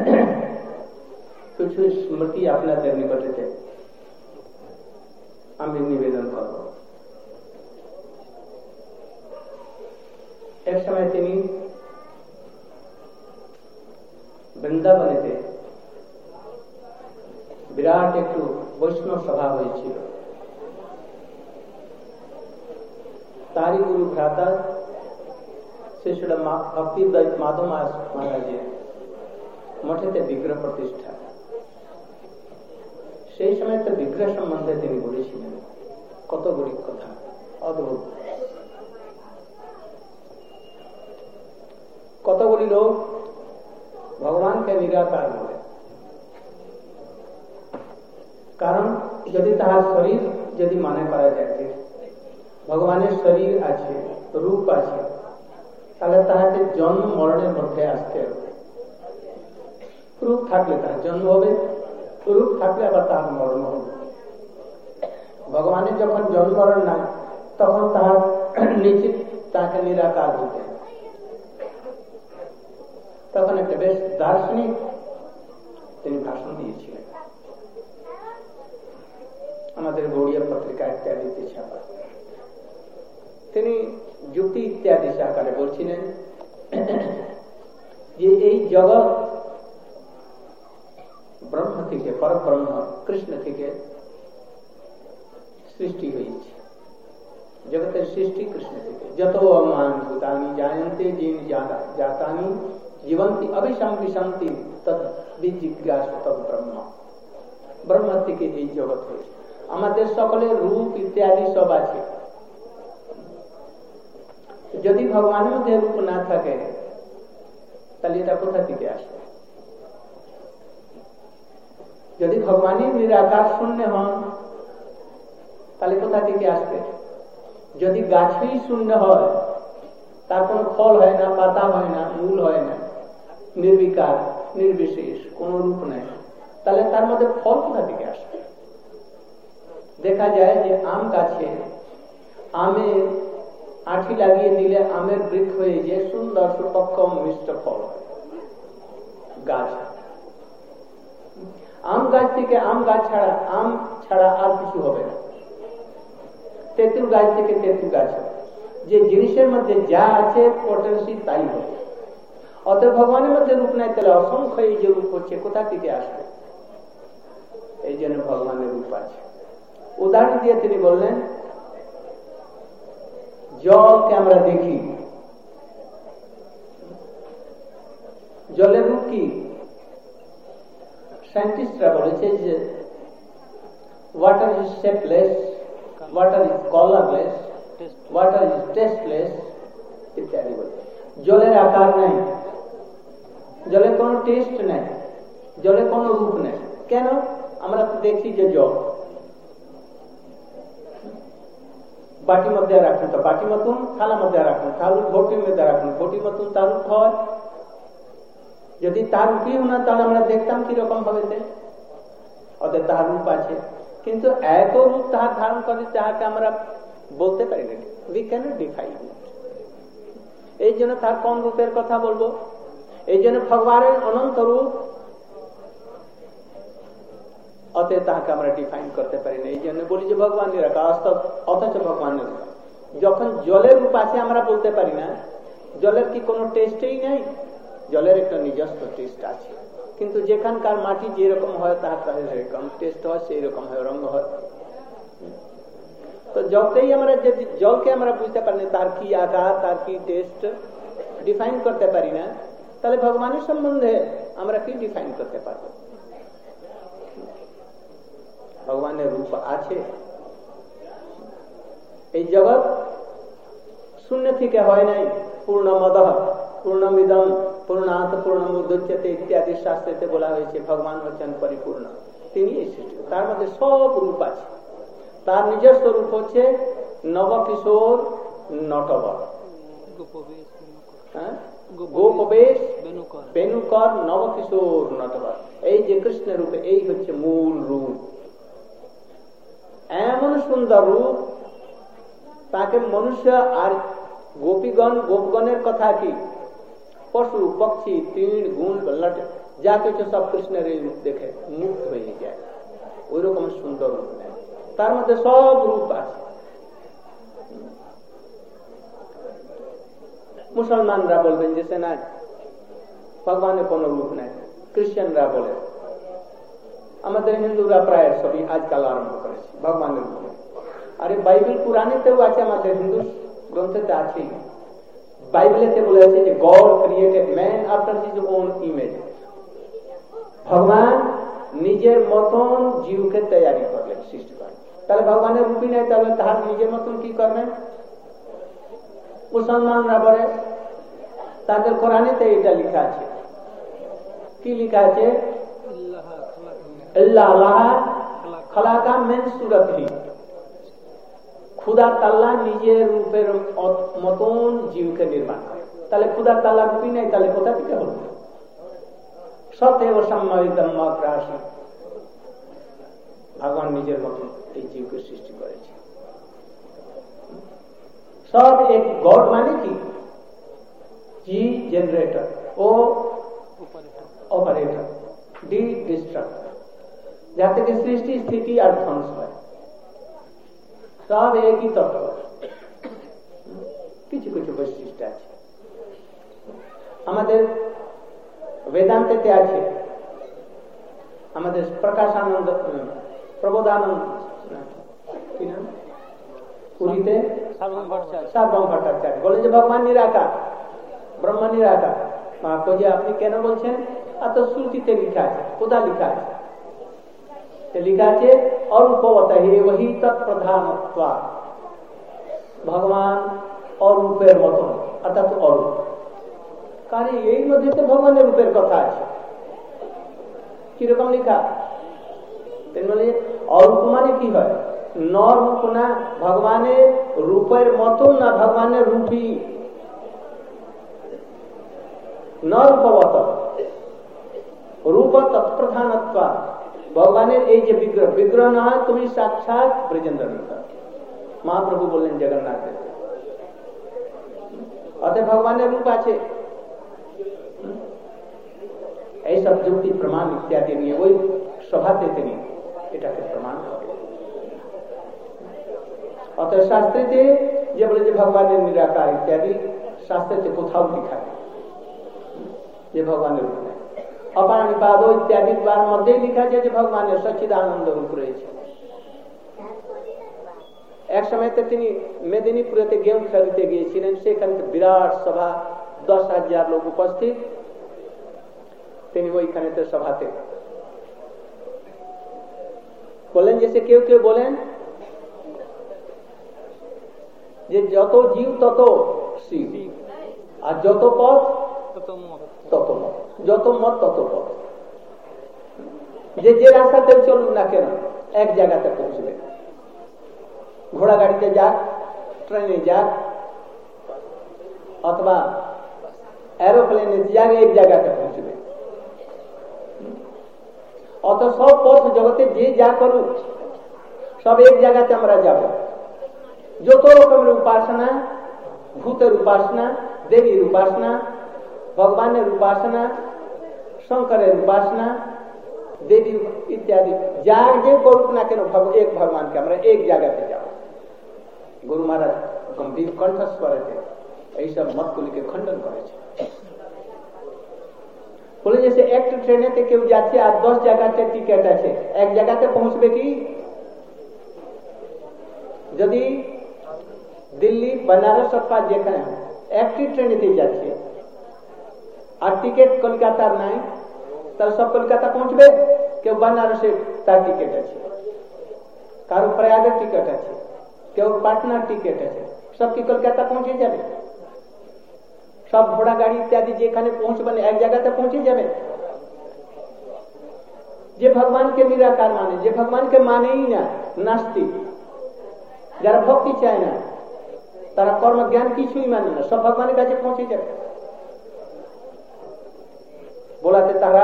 কিছু স্মৃতি আপনাদের নিকটে আমি নিবেদন করব। এক সময় তিনি বৃন্দাবনেতে বিরাট একটু বৈষ্ণব সভা হয়েছিল। তারই গুরু ভ্রাতা শিশুরা ভক্তি মাধব মহারাজের মঠেতে বিগ্রহ প্রতিষ্ঠা। সেই সময় তো বিগ্রহ সম্বন্ধে তিনি বলেছিলেন কতগুলি কথা, অদ্ভুত। কতগুলি লোক ভগবানকে নিরাকার বলে, কারণ যদি তাহার শরীর যদি মনে করা যায় যে ভগবানের শরীর আছে, রূপ আছে, তাহলে তাহাকে জন্ম মরণের মধ্যে আসতে হবে। রূপ থাকলে তার জন্ম হবে, রূপ থাকলে আবার তাহার মরণ হবে। ভগবানের যখন জন্ম মরণ নাই, তখন তাহার নিশ্চিত তাকে নিরাকার হতে। তখন একটা বেশ দার্শনিক তিনি ভাষণ দিয়েছিলেন, আমাদের গৌড়িয়া পত্রিকা ইত্যাদিতে ছাপা। তিনি যুক্তি ইত্যাদি সহকারে বলছিলেন যে এই জগৎ ব্রহ্ম থেকে পরব্রহ্ম কৃষ্ণ থেকে সৃষ্টি হয়েছে। জগতের সৃষ্টি কৃষ্ণ থেকে। যত অমান ভূতানি জায়ন্তে যিন জাতানি জীবন্তি অবিষম বিশান্তি তদ বিজিজ্ঞাসা তদ ব্রহ্ম। ব্রহ্ম থেকে এই জগৎ হয়েছে। আমাদের সকলের রূপ ইত্যাদি সব আছে। যদি ভগবানের মধ্যে রূপ না থাকে তাহলে এটা কোথা থেকে আসবে? যদি ভগবানের নিরাকার শূন্য হন তাহলে কোথা থেকে আসবে? যদি গাছই শূন্য হয়, তার কোনো ফল হয় না, পাতা হয় না, মূল হয় না, নির্বিকার নির্বিশেষ কোন রূপ নেই, তাহলে তার মধ্যে ফল কোথা থেকে আসবে? দেখা যায় যে আম গাছে আমের আঠি লাগিয়ে দিলে আমের বৃক্ষ হয়ে যে সুন্দর সুপক্কম মিষ্ট ফল গাছ। আম গাছ থেকে আম গাছ আম ছাড়া আর কিছু হবে না। তেঁতুল গাছ থেকে তেঁতুল গাছ হবে। যে জিনিসের মধ্যে যা আছে পটেন্সি তাই হবে। অতএব ভগবানের মধ্যে রূপ নাই, তাহলে অসংখ্য এই যে রূপ হচ্ছে কোথা থেকে আসবে? এই জন্য ভগবানের রূপ আছে। উদাহরণ দিয়ে তিনি বললেন, জলকে আমরা দেখি, জলের রূপ কি? সায়েন্টিস্টরা বলেছে যে water is shapeless, water is colourless, water is tasteless ইত্যাদি বলছে। জলের আকার নাই, জলের কোনো টেস্ট নাই, জলের কোনো রূপ নেই। কেন? আমরা তো দেখছি যে জল বাটির মধ্যে রাখুন তো বাটি মতন, থালা মধ্যে রাখুন, থালু ঘটির মধ্যে রাখুন, ঘটি মতন তার রূপ হয়। যদি তার রূপই না তাহলে আমরা দেখতাম কিরকম ভাবে। ওদের তাহার রূপ আছে, কিন্তু এত রূপ তাহার ধারণ করে যাহাকে আমরা বলতে পারি না। We cannot define. এই জন্য তার কোন রূপের কথা বলবো? এই জন্য ভগবানের অনন্ত রূপ, অতএব তাহাকে আমরা ডিফাইন করতে পারি না। এই জন্য বলি যে ভগবান নিরাকার, অথচ ভগবানের রূপ। যখন জলের রূপ আছে আমরা বলতে পারি না। জলের কি কোনো টেস্টই নাই? জলের একটা নিজস্ব টেস্ট আছে, কিন্তু যেখানকার মাটি যেরকম হয় তার সেরকম টেস্ট হয়, সেই রকম হয়, রঙ হয়। তো যতই আমরা যদি জলকে আমরা বুঝতে পারি না, তার কি আকার, তার কি টেস্ট ডিফাইন করতে পারি না, তাহলে ভগবানের সম্বন্ধে আমরা কি ডিফাইন করতে পারবো? ভগবানের রূপ আছে। এই জগৎ শূন্য থেকে হয় নাই। পূর্ণমদঃ পূর্ণমিদম পূর্ণাৎ পূর্ণমুদচ্যতে ইত্যাদি শাস্ত্রেতে বলা হয়েছে ভগবান হচ্ছেন পরিপূর্ণ। তিনি এই সৃষ্টি, তার মধ্যে সব রূপ আছে। তার নিজস্ব রূপ হচ্ছে নবকিশোর নটবর, গোপবেশ বেনুকর নবকিশোর নটবর। এই যে কৃষ্ণের রূপে, এই হচ্ছে মূল রূপ। এমন সুন্দর রূপ, তাকে মনুষ্য আর গোপীগণ, গোপগণের কথা কি, পশু পক্ষী তৃণ গুণ লটে যা কিছু সব কৃষ্ণের এই রূপ দেখে মুক্ত হয়ে যায়। ওই রকম সুন্দর রূপ নেই, তার মধ্যে সব রূপ আছে। মুসলমানরা বলবেন যে না, ভগবানের কোন রূপ নাই। খ্রিস্টানরা বলে, আমাদের হিন্দুরা প্রায় সবই আজকাল আরম্ভ করেছে ভগবানের রূপ। আরে বাইবেল পুরাণেতেও আছে, আমাদের হিন্দু গ্রন্থেতে আছে। বাইবেলেতে বলে আছে যে God created man after his own image. ভগবান নিজের মতন জীবকে তৈরি করলেন, সৃষ্টি করেন। তাহলে ভগবানের রূপই নাই, তাহলে তাহার নিজের মতন কি করবেন? মুসলমানরা বলে, তাদের কোরআনেতে এটা লেখা আছে। কি লেখা আছে? আল্লাহ খালাকা মিন সূরাতিহি। খুদা তাআলা নিজের রূপের মতন জীবকে নির্মাণ করে। তাহলে খুদা তাআলা রূপই নাই, তাহলে কোথা থেকে হলো? সতেব সম্মানিতম মাত্রাসি, ভগবান নিজের মতন এই জীবকে সৃষ্টি করেছে। সব এক গড মানে কি? G generator, O operator, D destructor, যা থেকে সৃষ্টি স্থিতি আর ধ্বংস হয়। সব একই তত্ত্ব, কিছু কিছু বৈশিষ্ট্য আছে। আমাদের বেদান্তেতে আছে আমাদের প্রকাশানন্দ প্রবোধানন্দ পুরীতে সার্বভৌম ভট্টাচার্য বলেন যে ভগবান নিরাকার, ব্রহ্ম নিরাকার। যে আপনি কেন বলছেন? আর তো শ্রুতিতে লিখা আছে। কোথায় লিখা আছে? লিখা আছে অরূপবত হে वही তৎপ্রধানত্ব, ভগবান অরূপের মতন, অর্থাৎ অরূপ। কারণ এই মধ্যে তো ভগবানের রূপের কথা আছে। কিরকম লিখা? বলে অরূপ মানে কি হয়? নরূপ না, ভগবানের রূপের মতন না, ভগবানের রূপী। নরূপবত রূপ তৎপ্রধানত্ব, ভগবানের এই যে বিগ্রহ, বিগ্রহ না হয় তুমি সাক্ষাৎ ব্রজেন্দ্র নিবাস। মহাপ্রভু বললেন জগন্নাথ, অতএব ভগবানের রূপ আছে। এইসব যুক্তি প্রমাণ ইত্যাদি নিয়ে ওই সভাতে তিনি এটাকে প্রমাণ করেন। অতএব শাস্ত্রীতে যে বলে যে ভগবানের নিরাকার ইত্যাদি, শাস্ত্রীতে কোথাও লিখা নেই যে ভগবানের রূপ নেই। অপারণিপাদ ইত্যাদি মধ্যেই লিখা যায় যে ভগবানের সচ্চিদানন্দ রূপ রয়েছে। এক সময়তে তিনি মেদিনীপুরেতে গেম খেলতে গিয়েছিলেন, সেখানে বিরাট সভা, 10,000 লোক উপস্থিত। তিনি ওইখানে সভাতে বলেন, যে কেউ কেউ বলেন যে যত জীব তত শিব, আর যত পথ তত মত, যত মত তত পথ। যে রাস্তাতে চলুন না কেন এক জায়গাতে পৌঁছবে। ঘোড়া গাড়িতে যাক, ট্রেনে যাক, অথবা এরোপ্লেনে যাক, এক জায়গাতে পৌঁছবে। অত সব পথ জগতে যে যা করুক সব এক জায়গাতে আমরা যাব। যত রকমের উপাসনা, ভূতের উপাসনা, দেবীর উপাসনা, ভগবানের উপাসনা, শঙ্করের উপাসনা, দেবী ইত্যাদি যার যে করুক না কেন এক ভগবানকে আমরা এক জায়গাতে যাব। গুরু মহারাজ গম্ভীর কণ্ঠস্বরেতে এইসব মতগুলিকে খণ্ডন করেছে। বলে যে একটা ট্রেনেতে কেউ যাচ্ছে আর 10 জায়গাতে টিকিট আছে, এক জায়গাতে পৌঁছবে কি? যদি দিল্লি, बनारस অথবা যেখানে একটি ট্রেনেতে যাচ্ছে আর টিকিট কলকাতার নাই, তাহলে সব কলকাতা পৌঁছবে? কেউ बनारসে তার টিকিট আছে, কারো প্রয়াগের টিকিট আছে, কেউ পাটনার টিকিট আছে, সব কি কলকাতা পৌঁছে যাবে? সব ঘোড়া গাড়ি ইত্যাদি যেখানে পৌঁছবেন এক জায়গাতে পৌঁছে যাবে। যে ভগবানকে নিরাকার মানে, যে ভগবানকে মানেই না, নাস্তিক, যারা ভক্তি চায় না, তারা কর্ম জ্ঞান কিছুই মানে না, সব ভগবানের কাছে পৌঁছে যাবে। বলাতে তারা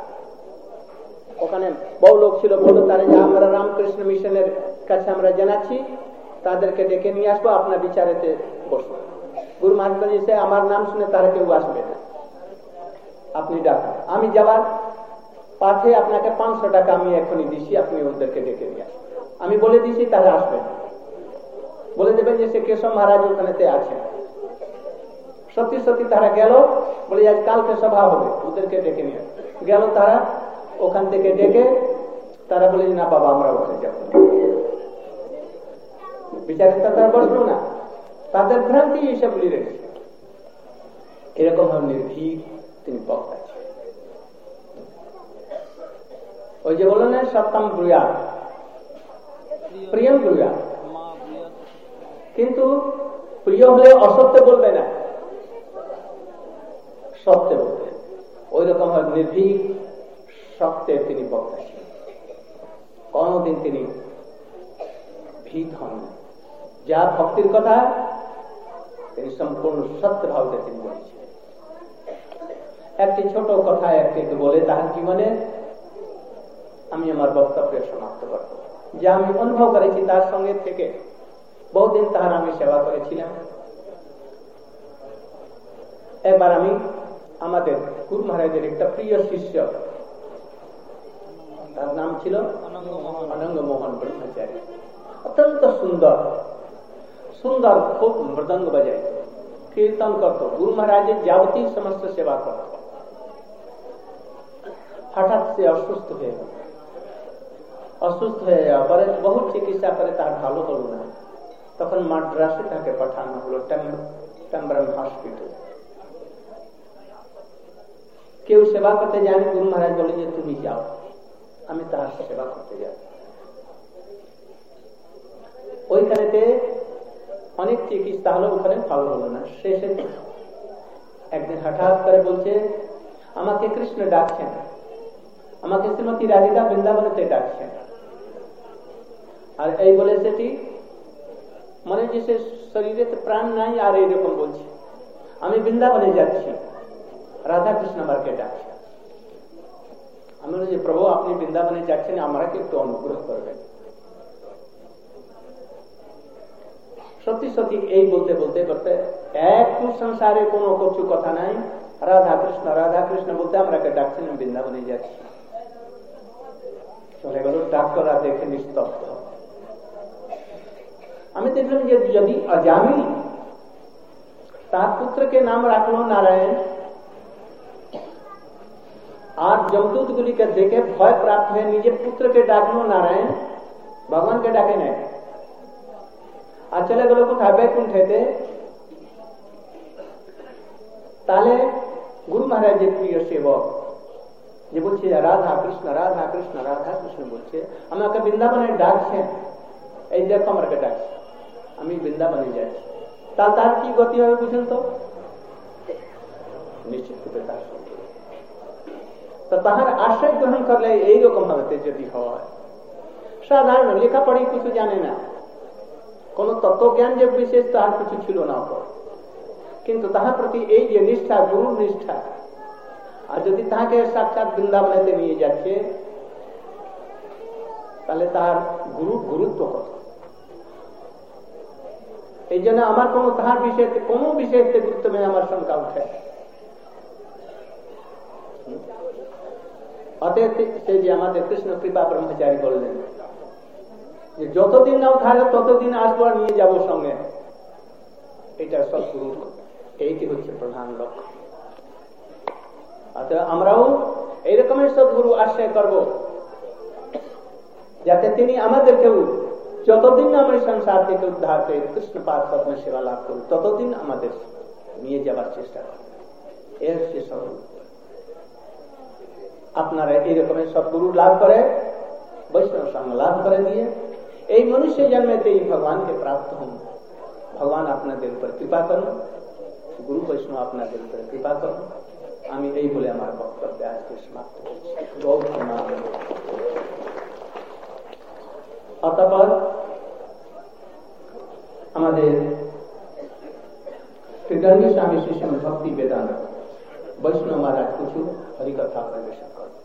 ওখানে বহু লোক ছিল, বললো তারা যে আমরা রামকৃষ্ণ মিশনের কাছে আমরা জানাচ্ছি, তাদেরকে ডেকে নিয়ে আসবো, আপনার বিচারেতে বসবো। গুরু মহারাজ বলেছে আমার নাম শুনে তারা কেউ আসবে না, আপনি ডাকুন। আমি যাবার পাথে আপনাকে 500 টাকা আমি এখনই দিচ্ছি, আপনি ওদেরকে ডেকে নিয়ে আসবেন। আমি বলে দিচ্ছি তারা আসবে না, বলে দেবেন যে কেশব মহারাজ ওখানেতে আছেন। সত্যি সত্যি তারা গেল, বলে আজ কালকে সভা হবে, ওদেরকে ডেকে নিয়ে গেল। তারা ওখান থেকে ডেকে তারা বলে না বাবা আমরা ওখানে যাব। বিচারে তারা বসলো না, তাদের ভ্রান্তি এইসবগুলি রয়েছে। এরকম ভাবে নির্ভীক তিনি বক্তা ছিলেন। ওই যে বললেন সত্যম ব্রুয়া প্রিয়ম ব্রুয়া, কিন্তু প্রিয় হলে অসত্য বলবে না, সত্য বলবে। ওই রকম ভাবে নির্ভীক সত্যের তিনি বক্তা ছিলেন। কোনদিন তিনি ভীত হন না। যা ভক্তির কথা তিনি সম্পূর্ণ সত্য ভাবে তিনি বলেছেন। একটি ছোট কথা একটি বলে তার জীবনে আমি আমার বক্তব্য সমাপ্ত করব। যা আমি অনুভব করেছি তার সঙ্গে থেকে বহুদিন তাহার আমি সেবা করেছিলাম। একবার আমি আমাদের গুরু মহারাজের একটা প্রিয় শিষ্য, তার নাম ছিল অনঙ্গ মোহন ব্রহ্মচারী, অত্যন্ত সুন্দর সুন্দর খুব মৃদঙ্গ বাজাইত, কীর্তন করত, গুরু মহারাজের যাবতীয় সমস্ত সেবা করত। হঠাৎ সে অসুস্থ হয়ে গেল। অসুস্থ হয়ে যাওয়ার পরে বহু চিকিৎসা করে তার ভালো হলো না। তখন মাদ্রাসে তাকে পাঠানো হলো টেম্বরাম হসপিটাল। কেউ সেবা করতে যায়নি, গুরু মহারাজ বলেন যে তুমি যাও, আমি তার সেবা করতে যাই। ওইখানেতে অনেক চিকিৎসা হলো, ওখানে ভালো হলো না। শেষে একদিন হঠাৎ করে বলছে আমাকে কৃষ্ণ ডাকছেন, আমাকে শ্রীমতী রাধিকা বৃন্দাবনেতে ডাকছেন। আর এই বলে সেটি মনে যে শরীরে প্রাণ নাই, আর এইরকম বলছে আমি বৃন্দাবনে যাচ্ছি, রাধা কৃষ্ণ আমাকে ডাকছে। আমি বলি যে প্রভু আপনি বৃন্দাবনে যাচ্ছেন, আমাকে একটু অনুগ্রহ করবেন। সত্যি সত্যি এই বলতে বলতে বলতে একটু সংসারে কোনো কিছু কথা নাই, রাধা কৃষ্ণ বলতে আমাকে ডাকছেন, আমি বৃন্দাবনে যাচ্ছি। চলে গেল, ডাক্তাররা দেখে নিস্তব্ধ। আমি দেখলাম যে যদি অজামি তার পুত্রকে নাম রাখলো নারায়ণ, আর যমদূত গুলিকে দেখে ভয় প্রাপ্ত হয়ে নিজের পুত্রকে ডাকলো নারায়ণ, ভগবানকে ডাকে নাই। আর চলে গেল কোথায়? বৈকুণ্ঠেতে। তাহলে গুরু মহারাজের প্রিয় সেবক যে বলছে রাধা কৃষ্ণ বলছে, আমাকে বৃন্দাবনে ডাকছেন, এই দেখো আমাকে ডাকছে, আমি বৃন্দাবনে যাচ্ছি। তার কি গতি হবে বুঝেন তো? নিশ্চিত রূপে তার সঙ্গে তো তাহার আশ্রয় গ্রহণ করলে এইরকম হবে। যদি হয় সাধারণ লেখাপড়ি কিছু জানে না, কোন তত্ত্বজ্ঞান যে বিশেষ তার কিছু ছিল না, কিন্তু তাহার প্রতি এই যে নিষ্ঠা, গুরুর নিষ্ঠা, আর যদি তাকে সাক্ষাৎ বৃন্দাবনেতে নিয়ে যাচ্ছে, তাহলে তার গুরুত্ব কত। এই জন্য আমার তাহার বিষয়তে কোনো বিষয়তে গুরুত্ব নেই, আমার শঙ্কা উঠে। অতএব সে যে আমাদের কৃষ্ণ কৃপা ব্রহ্মচারী বললেন যে যতদিন না উঠালে ততদিন আসবো আর নিয়ে যাবো সঙ্গে। এটা সৎগুরু, এইটি হচ্ছে প্রধান লক্ষ্য। অতএব আমরাও এইরকমের সৎগুরু আশ্রয় করব, যাতে তিনি আমাদেরকেও যতদিন আমরা সংসার থেকে উদ্ধার করে কৃষ্ণ পাদ পদ্মে সেবা লাভ করব, ততদিন আমাদের নিয়ে যাবার চেষ্টা করব। এর সে স্বরূপ আপনারা এইরকমের সৎগুরু লাভ করে, বৈষ্ণব সঙ্গ লাভ করে দিয়ে এই মনুষ্য জন্মেতেই ভগবানকে প্রাপ্ত হন। ভগবান আপনাদের উপর কৃপা করুন, গুরু বৈষ্ণব আপনাদের উপর কৃপা করুন। আমি এই বলে আমার বক্তব্য আজকে সমাপ্ত করছি। অতঃপর আমাদের স্বামী শ্রী ভক্তি বেদান্ত বৈষ্ণব মহারাজ কিছু হরিকথা পরিবেশন করেন।